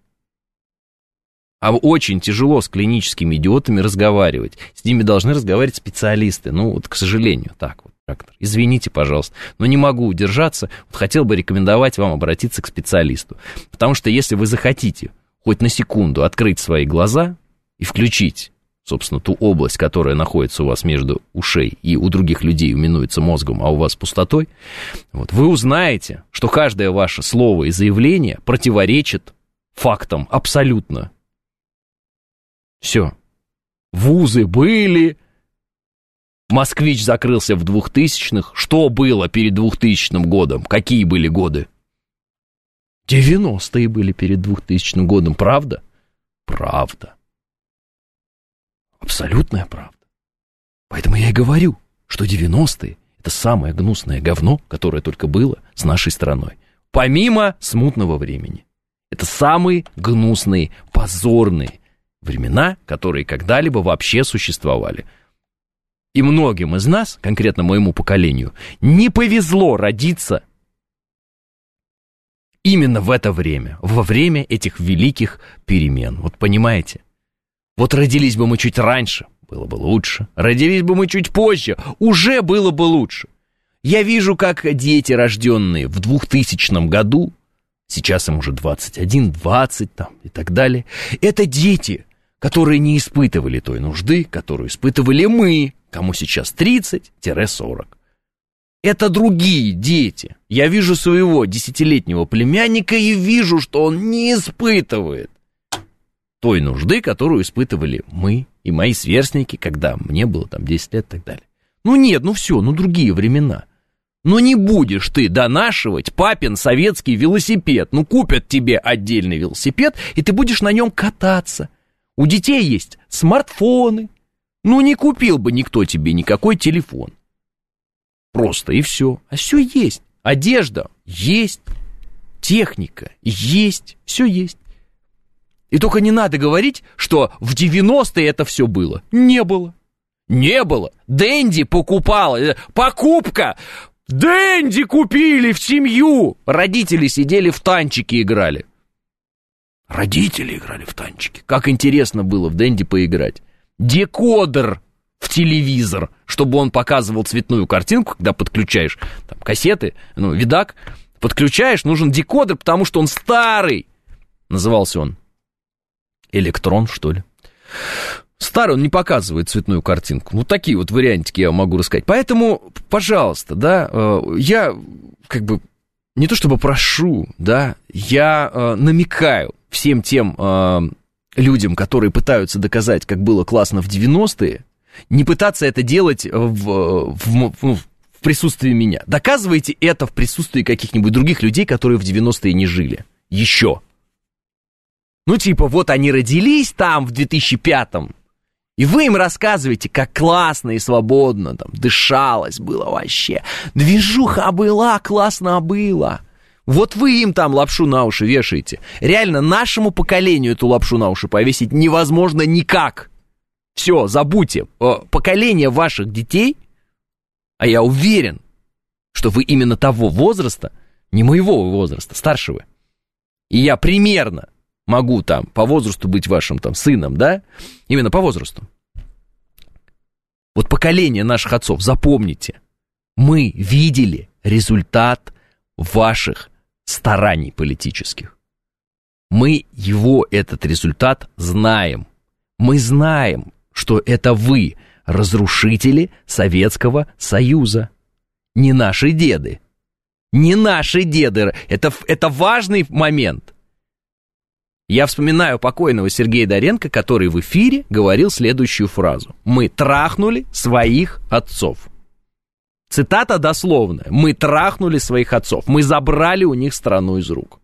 А очень тяжело с клиническими идиотами разговаривать. С ними должны разговаривать специалисты. Ну, вот, к сожалению, так вот, трактор. Извините, пожалуйста, но не могу удержаться. Вот хотел бы рекомендовать вам обратиться к специалисту. Потому что если вы захотите хоть на секунду открыть свои глаза и включить, собственно, ту область, которая находится у вас между ушей и у других людей именуется мозгом, а у вас пустотой, вот, вы узнаете, что каждое ваше слово и заявление противоречит фактам абсолютно. Все. Вузы были, «Москвич» закрылся в двухтысячных. Что было перед двухтысячным годом? Какие были годы? девяностые были перед двухтысячным годом, правда? Правда. Абсолютная правда. Поэтому я и говорю, что девяностые — это самое гнусное говно, которое только было с нашей страной. Помимо смутного времени. Это самые гнусные, позорные времена, которые когда-либо вообще существовали. И многим из нас, конкретно моему поколению, не повезло родиться именно в это время, во время этих великих перемен. Вот понимаете? Вот родились бы мы чуть раньше, было бы лучше. Родились бы мы чуть позже, уже было бы лучше. Я вижу, как дети, рожденные в двухтысячном году, сейчас им уже двадцать один, двадцать там и так далее, это дети, которые не испытывали той нужды, которую испытывали мы, кому сейчас тридцать-сорок. Это другие дети. Я вижу своего десятилетнего племянника и вижу, что он не испытывает той нужды, которую испытывали мы и мои сверстники, когда мне было там десять лет и так далее. Ну нет, ну все, ну другие времена. Но не будешь ты донашивать папин советский велосипед. Ну купят тебе отдельный велосипед, и ты будешь на нем кататься. У детей есть смартфоны. Ну не купил бы никто тебе никакой телефон. Просто и все. А все есть. Одежда есть. Техника есть. Все есть. И только не надо говорить, что в девяностые это все было. Не было. Не было. Дэнди покупала. Покупка. Дэнди купили в семью. Родители сидели в танчики играли. Родители играли в танчики. Как интересно было в Дэнди поиграть. Декодер в телевизор, чтобы он показывал цветную картинку, когда подключаешь там, кассеты, ну, видак, подключаешь, нужен декодер, потому что он старый. Назывался он Электрон, что ли. Старый, он не показывает цветную картинку. Ну, такие вот вариантики я могу рассказать. Поэтому, пожалуйста, да, я как бы не то чтобы прошу, да, я намекаю всем тем людям, которые пытаются доказать, как было классно в девяностые, не пытаться это делать в, в, в присутствии меня. Доказывайте это в присутствии каких-нибудь других людей, которые в девяностые не жили. Еще. Ну, типа, вот они родились там в две тысячи пятом, и вы им рассказываете, как классно и свободно там дышалось было вообще. Движуха была, классно было. Вот вы им там лапшу на уши вешаете. Реально, нашему поколению эту лапшу на уши повесить невозможно никак. Все, забудьте. Поколение ваших детей, а я уверен, что вы именно того возраста, не моего возраста, старшего. И я примерно могу там по возрасту быть вашим там сыном, да? Именно по возрасту. Вот поколение наших отцов, запомните, мы видели результат ваших стараний политических. Мы его, этот результат, знаем. Мы знаем, что это вы, разрушители Советского Союза. Не наши деды. Не наши деды. Это, это важный момент. Я вспоминаю покойного Сергея Доренко, который в эфире говорил следующую фразу. Мы трахнули своих отцов. Цитата дословная. Мы трахнули своих отцов. Мы забрали у них страну из рук.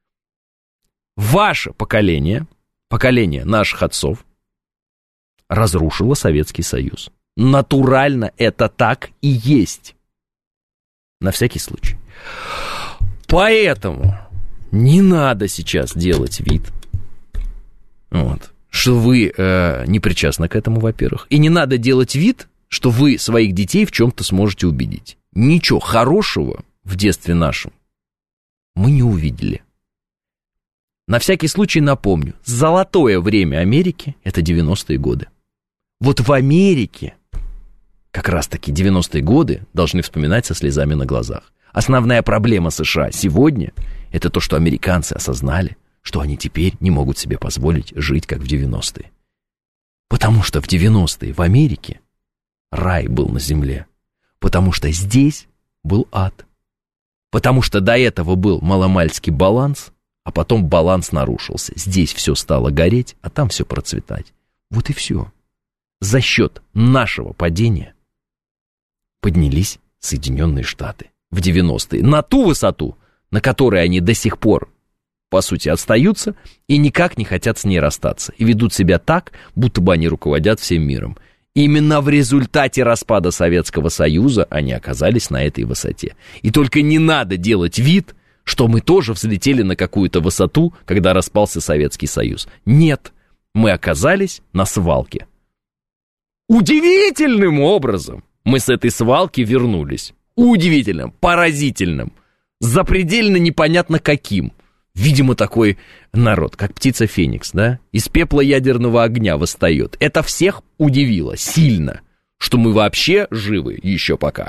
Ваше поколение, поколение наших отцов, разрушило Советский Союз. Натурально это так и есть. На всякий случай. Поэтому не надо сейчас делать вид, вот, что вы э, не причастны к этому, во-первых. И не надо делать вид, что вы своих детей в чем-то сможете убедить. Ничего хорошего в детстве нашем мы не увидели. На всякий случай напомню, золотое время Америки – это девяностые годы. Вот в Америке как раз-таки девяностые годы должны вспоминать со слезами на глазах. Основная проблема США сегодня – это то, что американцы осознали, что они теперь не могут себе позволить жить, как в девяностые. Потому что в девяностые в Америке рай был на земле. Потому что здесь был ад. Потому что до этого был маломальский баланс, а потом баланс нарушился. Здесь все стало гореть, а там все процветать. Вот и все. За счет нашего падения поднялись Соединенные Штаты в девяностые на ту высоту, на которой они до сих пор, по сути, отстаются и никак не хотят с ней расстаться. И ведут себя так, будто бы они руководят всем миром. Именно в результате распада Советского Союза они оказались на этой высоте. И только не надо делать вид, что мы тоже взлетели на какую-то высоту, когда распался Советский Союз. Нет, мы оказались на свалке. Удивительным образом мы с этой свалки вернулись. Удивительным, поразительным, запредельно непонятно каким. Видимо, такой народ, как птица Феникс, да, из пепла ядерного огня восстает. Это всех удивило сильно, что мы вообще живы еще пока.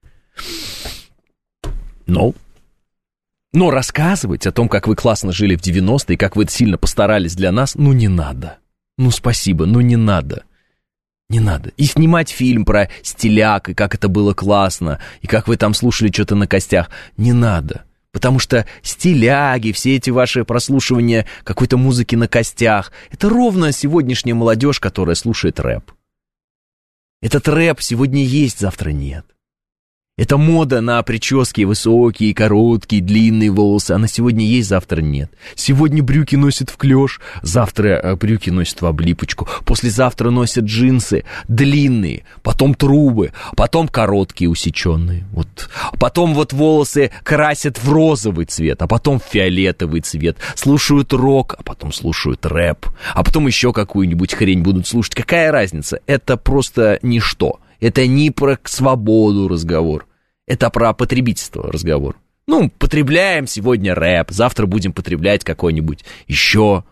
Но, но рассказывать о том, как вы классно жили в девяностые, как вы сильно постарались для нас, ну не надо. Ну спасибо, но не надо. Не надо. И снимать фильм про стиляк, и как это было классно, и как вы там слушали что-то на костях, не надо. Потому что стиляги, все эти ваши прослушивания какой-то музыки на костях, это ровно сегодняшняя молодежь, которая слушает рэп. Этот рэп сегодня есть, завтра нет. Это мода на прически высокие, короткие, длинные волосы. Она сегодня есть, завтра нет. Сегодня брюки носят в клеш, завтра брюки носят в облипочку. Послезавтра носят джинсы длинные, потом трубы, потом короткие, усеченные. Вот. Потом вот волосы красят в розовый цвет, а потом в фиолетовый цвет. Слушают рок, а потом слушают рэп, а потом еще какую-нибудь хрень будут слушать. Какая разница? Это просто ничто. Это не про свободу разговор, это про потребительство разговор. Ну, потребляем сегодня рэп, завтра будем потреблять какой-нибудь еще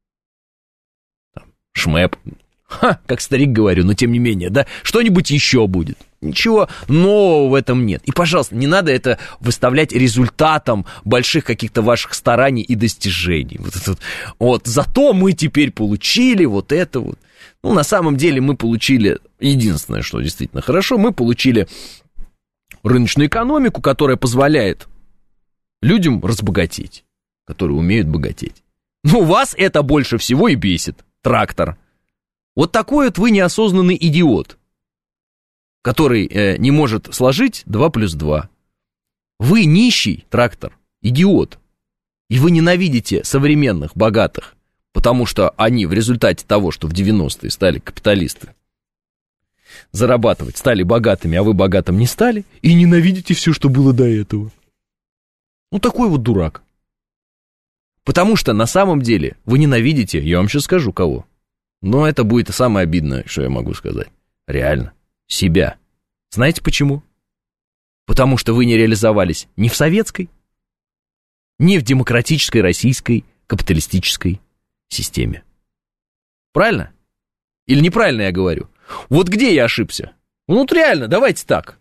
там, шмэп. Ха, как старик говорю, но тем не менее, да, что-нибудь еще будет. Ничего нового в этом нет. И, пожалуйста, не надо это выставлять результатом больших каких-то ваших стараний и достижений. Вот, это вот. Вот, зато мы теперь получили вот это вот. Ну, на самом деле мы получили, единственное, что действительно хорошо, мы получили рыночную экономику, которая позволяет людям разбогатеть, которые умеют богатеть. Ну, вас это больше всего и бесит, трактор. Вот такой вот вы неосознанный идиот, который э, не может сложить два плюс два. Вы нищий трактор, идиот. И вы ненавидите современных богатых. Потому что они в результате того, что в девяностые стали капиталисты зарабатывать, стали богатыми, а вы богатым не стали, и ненавидите все, что было до этого. Ну, такой вот дурак. Потому что на самом деле вы ненавидите, я вам сейчас скажу, кого. Но это будет самое обидное, что я могу сказать. Реально. Себя. Знаете почему? Потому что вы не реализовались ни в советской, ни в демократической российской капиталистической системе. Правильно? Или неправильно я говорю? Вот где я ошибся? Ну, вот реально, давайте так.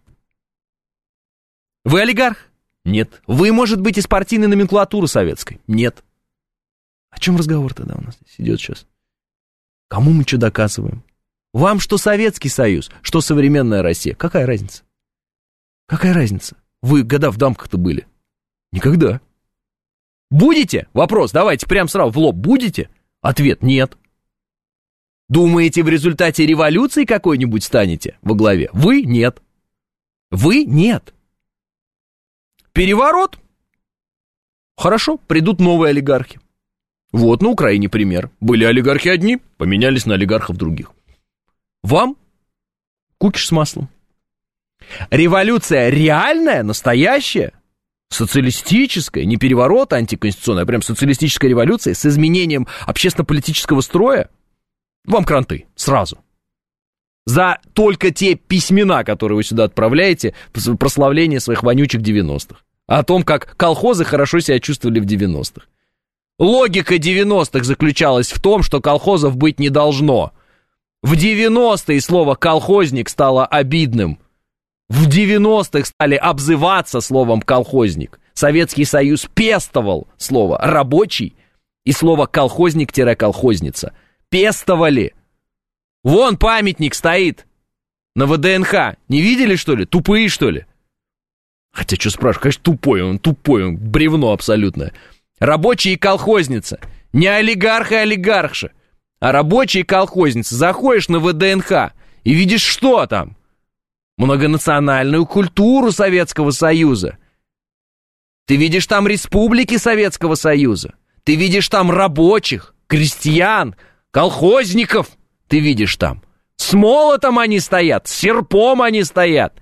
Вы олигарх? Нет. Вы, может быть, из партийной номенклатуры советской? Нет. О чем разговор тогда у нас здесь идет сейчас? Кому мы что доказываем? Вам что Советский Союз, что современная Россия? Какая разница? Какая разница? Вы года в дамках-то были? Никогда. Будете? Вопрос, давайте прям сразу в лоб. Будете? Ответ, нет. Думаете, в результате революции какой-нибудь станете во главе? Вы? Нет. Вы? Нет. Переворот? Хорошо, придут новые олигархи. Вот на Украине пример. Были олигархи одни, поменялись на олигархов других. Вам кукиш с маслом. Революция реальная, настоящая, социалистическая, не переворот антиконституционный, а прям социалистическая революция с изменением общественно-политического строя. Вам кранты, сразу. За только те письмена, которые вы сюда отправляете, прославление своих вонючих девяностых. О том, как колхозы хорошо себя чувствовали в девяностых. Логика девяностых заключалась в том, что колхозов быть не должно. В девяностые слово «колхозник» стало обидным. В девяностых стали обзываться словом «колхозник». Советский Союз пестовал слово «рабочий» и слово «колхозник-колхозница». Пестовали. Вон памятник стоит на ВДНХ. Не видели, что ли? Тупые, что ли? Хотя, что спрашиваю, конечно, тупой он, тупой он, бревно абсолютное. Рабочий и колхозница. Не олигарх и олигархша, а рабочий и колхозница. Заходишь на ВДНХ и видишь, что там? Многонациональную культуру Советского Союза. Ты видишь там республики Советского Союза. Ты видишь там рабочих, крестьян, колхозников. Ты видишь там. С молотом они стоят, с серпом они стоят.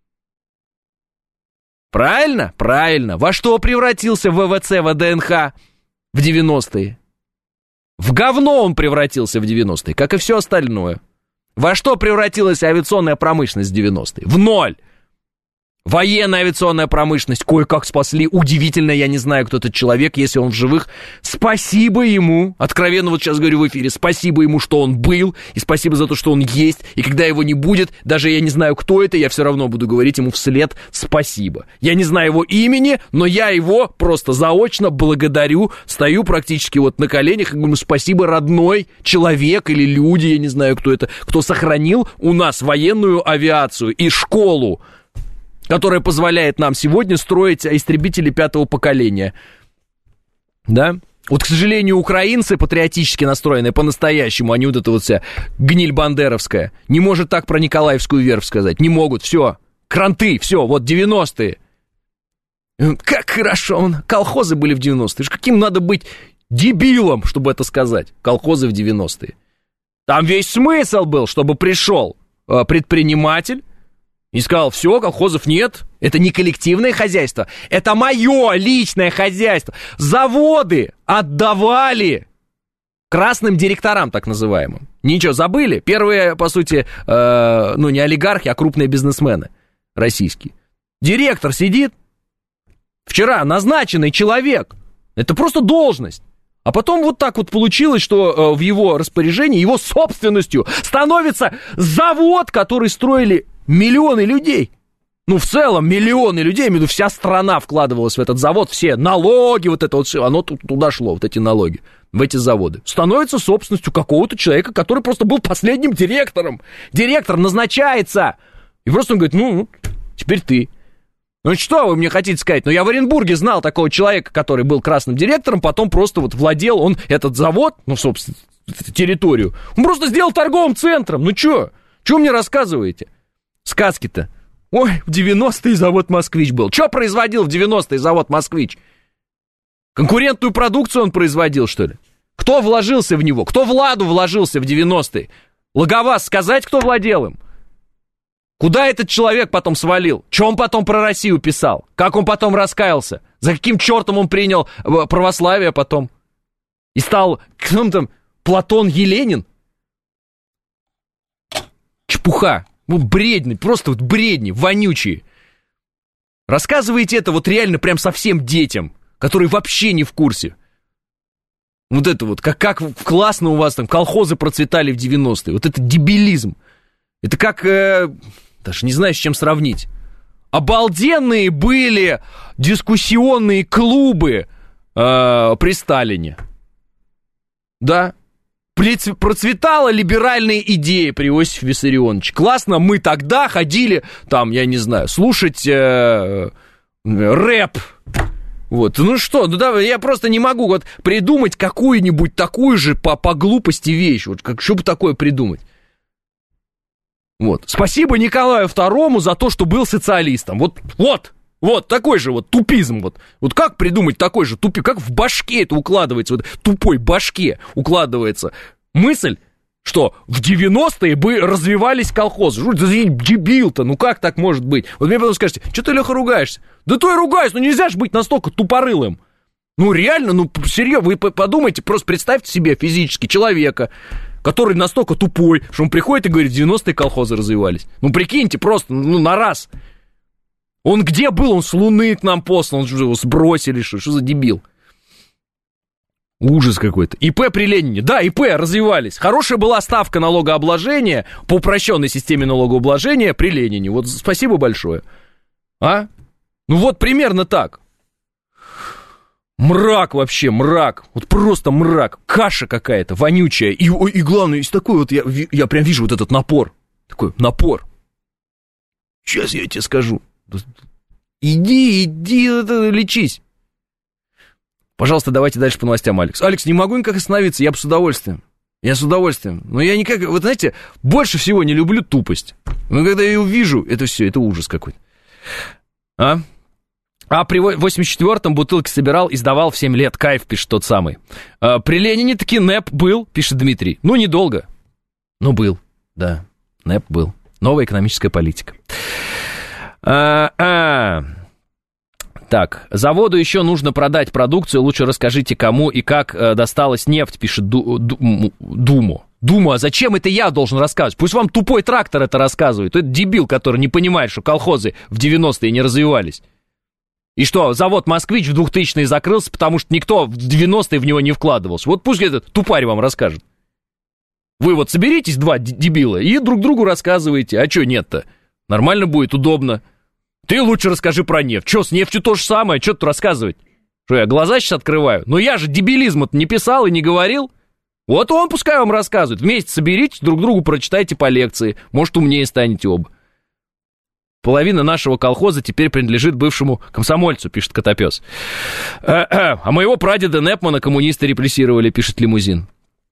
Правильно? Правильно. Во что превратился ВВЦ ВДНХ в девяностые? В говно он превратился в девяностые, как и все остальное. Во что превратилась авиационная промышленность в девяностые? В ноль. Военная авиационная промышленность кое-как спасли. Удивительно, я не знаю, кто этот человек, если он в живых. Спасибо ему, откровенно вот сейчас говорю в эфире, спасибо ему, что он был, и спасибо за то, что он есть. И когда его не будет, даже я не знаю, кто это, я все равно буду говорить ему вслед спасибо. Я не знаю его имени, но я его просто заочно благодарю, стою практически вот на коленях и говорю, спасибо, родной человек или люди, я не знаю, кто это, кто сохранил у нас военную авиацию и школу, которая позволяет нам сегодня строить истребители пятого поколения. Да? Вот, к сожалению, украинцы, патриотически настроенные по-настоящему, они вот это вот вся гниль бандеровская, не может так про Николаевскую верфь сказать. Не могут, все. Кранты, все, вот девяностые. Как хорошо, колхозы были в девяностые. Каким надо быть дебилом, чтобы это сказать? Колхозы в девяностые. Там весь смысл был, чтобы пришел предприниматель, и сказал, все, колхозов нет, это не коллективное хозяйство, это мое личное хозяйство. Заводы отдавали красным директорам, так называемым. Ничего, забыли? Первые, по сути, э, ну не олигархи, а крупные бизнесмены российские. Директор сидит, вчера назначенный человек, это просто должность. А потом вот так вот получилось, что э, в его распоряжении, его собственностью становится завод, который строили миллионы людей. Ну, в целом, миллионы людей, я имею в виду, вся страна вкладывалась в этот завод, все налоги, вот это вот все, оно туда шло, вот эти налоги, в эти заводы. Становится собственностью какого-то человека, который просто был последним директором. Директор назначается. И просто он говорит, ну, теперь ты. Ну, что вы мне хотите сказать? Ну, я в Оренбурге знал такого человека, который был красным директором, потом просто вот владел он этот завод, ну, собственно, территорию. Он просто сделал торговым центром. Ну, что? Что мне рассказываете? Сказки-то. Ой, в девяностые завод «Москвич» был. Что производил в девяностые завод «Москвич»? Конкурентную продукцию он производил, что ли? Кто вложился в него? Кто в «Ладу» вложился в девяностые? Логоваз сказать, кто владел им? Куда этот человек потом свалил? Что он потом про Россию писал? Как он потом раскаялся? За каким чертом он принял православие потом? И стал, кто там, Платон Еленин? Чепуха. Ну, бредни, просто вот бредни, вонючие. Рассказывайте это вот реально прям совсем детям, которые вообще не в курсе. Вот это вот, как, как классно у вас там колхозы процветали в девяностые. Вот это дебилизм. Это как, э, даже не знаю, с чем сравнить. Обалденные были дискуссионные клубы э, при Сталине. Да. Процветала либеральная идея при Иосифе Виссарионовиче. Классно, мы тогда ходили, там, я не знаю, слушать э, рэп. Вот, ну что, ну да, я просто не могу вот придумать какую-нибудь такую же по, по глупости вещь. Вот, как, что бы такое придумать? Вот, спасибо Николаю второму за то, что был социалистом. Вот, вот. Вот такой же вот тупизм, вот. Вот как придумать такой же тупик, как в башке это укладывается, вот тупой башке укладывается мысль, что в девяностые бы развивались колхозы. Жуть, дебил-то, ну как так может быть? Вот мне потом скажете, что ты, Леха, ругаешься? Да то я ругаюсь, ну нельзя же быть настолько тупорылым. Ну реально, ну серьезно, вы подумайте, просто представьте себе физически человека, который настолько тупой, что он приходит и говорит, в девяностые колхозы развивались. Ну прикиньте, просто, ну на раз. Он где был? Он с Луны к нам послан, он его сбросили, что, что за дебил? Ужас какой-то. ИП при Ленине. Да, ИП развивались. Хорошая была ставка налогообложения по упрощенной системе налогообложения при Ленине. Вот спасибо большое. А? Ну вот примерно так. Мрак вообще, мрак. Вот просто мрак. Каша какая-то вонючая. И, и главное, из такой вот, я, я прям вижу вот этот напор. Такой напор. Сейчас я тебе скажу. Иди, иди, лечись. Пожалуйста, давайте дальше по новостям, Алекс. Алекс, не могу никак остановиться, я бы с удовольствием. Я с удовольствием. Но я никак, вот знаете, больше всего не люблю тупость. Но когда я ее вижу, это все, это ужас какой-то. А? А при восемьдесят четвёртом бутылки собирал и сдавал в семь лет. Кайф, пишет тот самый. А, при Ленине таки НЭП был, пишет Дмитрий. Ну, недолго. Но был, да. НЭП был. Новая экономическая политика. А-а. Так, заводу еще нужно продать продукцию. Лучше расскажите, кому и как э, досталась нефть, пишет Ду- Ду- Думу. Дума, а зачем это я должен рассказывать? Пусть вам тупой трактор это рассказывает. Это дебил, который не понимает, что колхозы в девяностые не развивались. И что, завод «Москвич» в двухтысячные закрылся, потому что никто в девяностые в него не вкладывался. Вот пусть этот тупарь вам расскажет. Вы вот соберитесь, два дебила, и друг другу рассказываете. А что нет-то? Нормально будет, удобно. Ты лучше расскажи про нефть. Что, с нефтью то же самое? Что тут рассказывать? Что, я глаза сейчас открываю? Но я же дебилизм-то не писал и не говорил. Вот он пускай вам рассказывает. Вместе соберитесь, друг другу прочитайте по лекции. Может, умнее станете оба. Половина нашего колхоза теперь принадлежит бывшему комсомольцу, пишет Котопес. А моего прадеда Непмана коммунисты репрессировали, пишет Лимузин.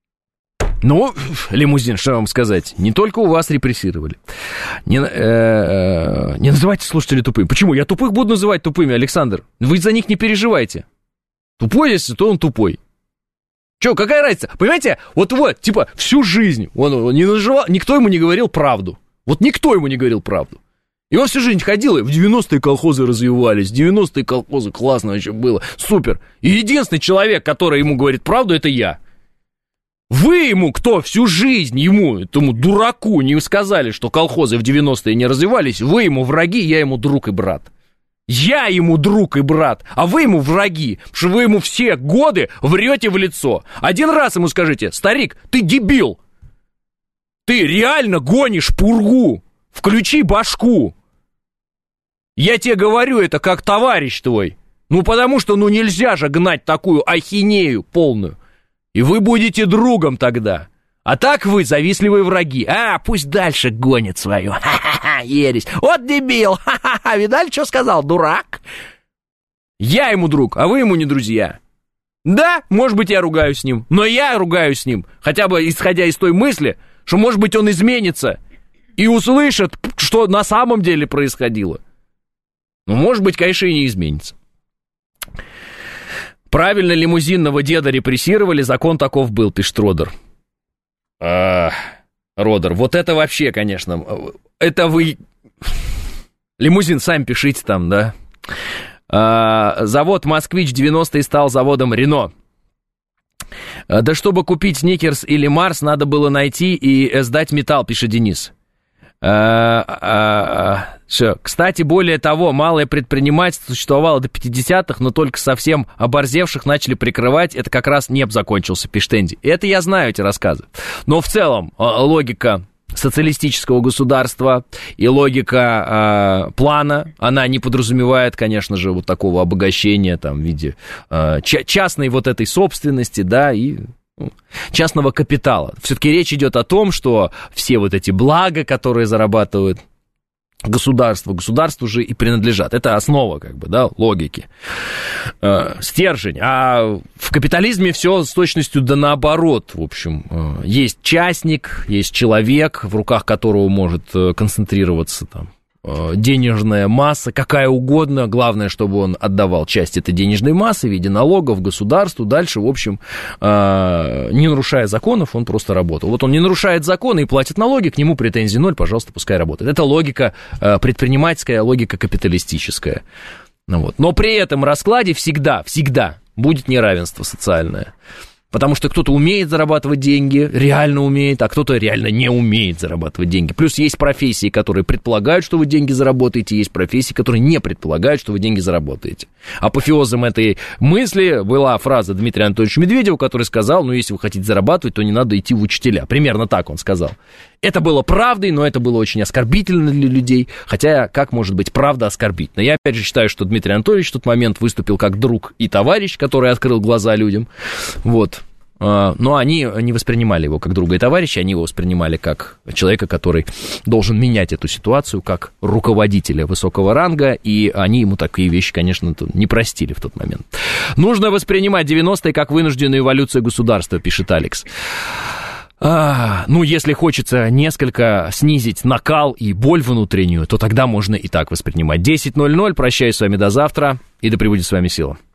Ну, Лимузин, что вам сказать? Не только у вас репрессировали. Не, э, э, не называйте слушателей тупыми. Почему? Я тупых буду называть тупыми, Александр. Вы за них не переживайте. Тупой, если то он тупой. Че, какая разница? Понимаете, вот вот, типа, всю жизнь он, он не наживал, никто ему не говорил правду. Вот никто ему не говорил правду. И он всю жизнь ходил, и в девяностые колхозы развивались, в девяностые колхозы классно вообще было, супер. И единственный человек, который ему говорит правду, это я. Вы ему, кто всю жизнь ему, этому дураку, не сказали, что колхозы в девяностые не развивались, вы ему враги, я ему друг и брат. Я ему друг и брат, а вы ему враги, потому что вы ему все годы врете в лицо. Один раз ему скажите: старик, ты дебил, ты реально гонишь пургу, включи башку. Я тебе говорю это как товарищ твой, ну потому что ну нельзя же гнать такую ахинею полную. И вы будете другом тогда. А так вы завистливые враги. А, пусть дальше гонит свою. Ха-ха-ха, ересь. Вот дебил. Ха-ха-ха, видали, что сказал, дурак? Я ему друг, а вы ему не друзья. Да, может быть, я ругаюсь с ним, но я ругаюсь с ним, хотя бы исходя из той мысли, что, может быть, он изменится и услышит, что на самом деле происходило. Ну, может быть, конечно, и не изменится. Правильно лимузинного деда репрессировали, закон таков был, пишет Родер. А, Родер. Вот это вообще, конечно, это вы... Лимузин сами пишите там, да. А, завод «Москвич» девяностые стал заводом «Рено». Да чтобы купить «Сникерс» или «Марс», надо было найти и сдать металл, пишет Денис. А, а, а, все. Кстати, более того, малое предпринимательство существовало до пятидесятых, но только совсем оборзевших начали прикрывать. Это как раз НЕП закончился, пишет Энди. Это я знаю, эти рассказы. Но в целом логика социалистического государства и логика э, плана, она не подразумевает, конечно же, вот такого обогащения там, в виде э, ча- частной вот этой собственности, да, и ну, частного капитала. Все-таки речь идет о том, что все вот эти блага, которые зарабатывают государство, государству же и принадлежат. Это основа, как бы, да, логики. Э, стержень. А в капитализме все с точностью да наоборот. В общем, э, есть частник, есть человек, в руках которого может концентрироваться там денежная масса, какая угодно, главное, чтобы он отдавал часть этой денежной массы в виде налогов государству, дальше, в общем, не нарушая законов, он просто работал. Вот он не нарушает законы и платит налоги, к нему претензий ноль, пожалуйста, пускай работает. Это логика предпринимательская, логика капиталистическая. Вот. Но при этом раскладе всегда, всегда будет неравенство социальное. Потому что кто-то умеет зарабатывать деньги, реально умеет, а кто-то реально не умеет зарабатывать деньги. Плюс есть профессии, которые предполагают, что вы деньги заработаете, есть профессии, которые не предполагают, что вы деньги заработаете. Апофеозом этой мысли была фраза Дмитрия Анатольевича Медведева, который сказал, ну, если вы хотите зарабатывать, то не надо идти в учителя. Примерно так он сказал. Это было правдой, но это было очень оскорбительно для людей. Хотя, как может быть правда оскорбительна? Я, опять же, считаю, что Дмитрий Анатольевич в тот момент выступил как друг и товарищ, который открыл глаза людям. Вот. Но они не воспринимали его как друга и товарища, они его воспринимали как человека, который должен менять эту ситуацию, как руководителя высокого ранга, и они ему такие вещи, конечно, не простили в тот момент. Нужно воспринимать девяностые как вынужденную эволюцию государства, пишет Алекс. А, ну, если хочется несколько снизить накал и боль внутреннюю, то тогда можно и так воспринимать. десять ноль ноль, прощаюсь с вами до завтра, и да пребудет с вами сила.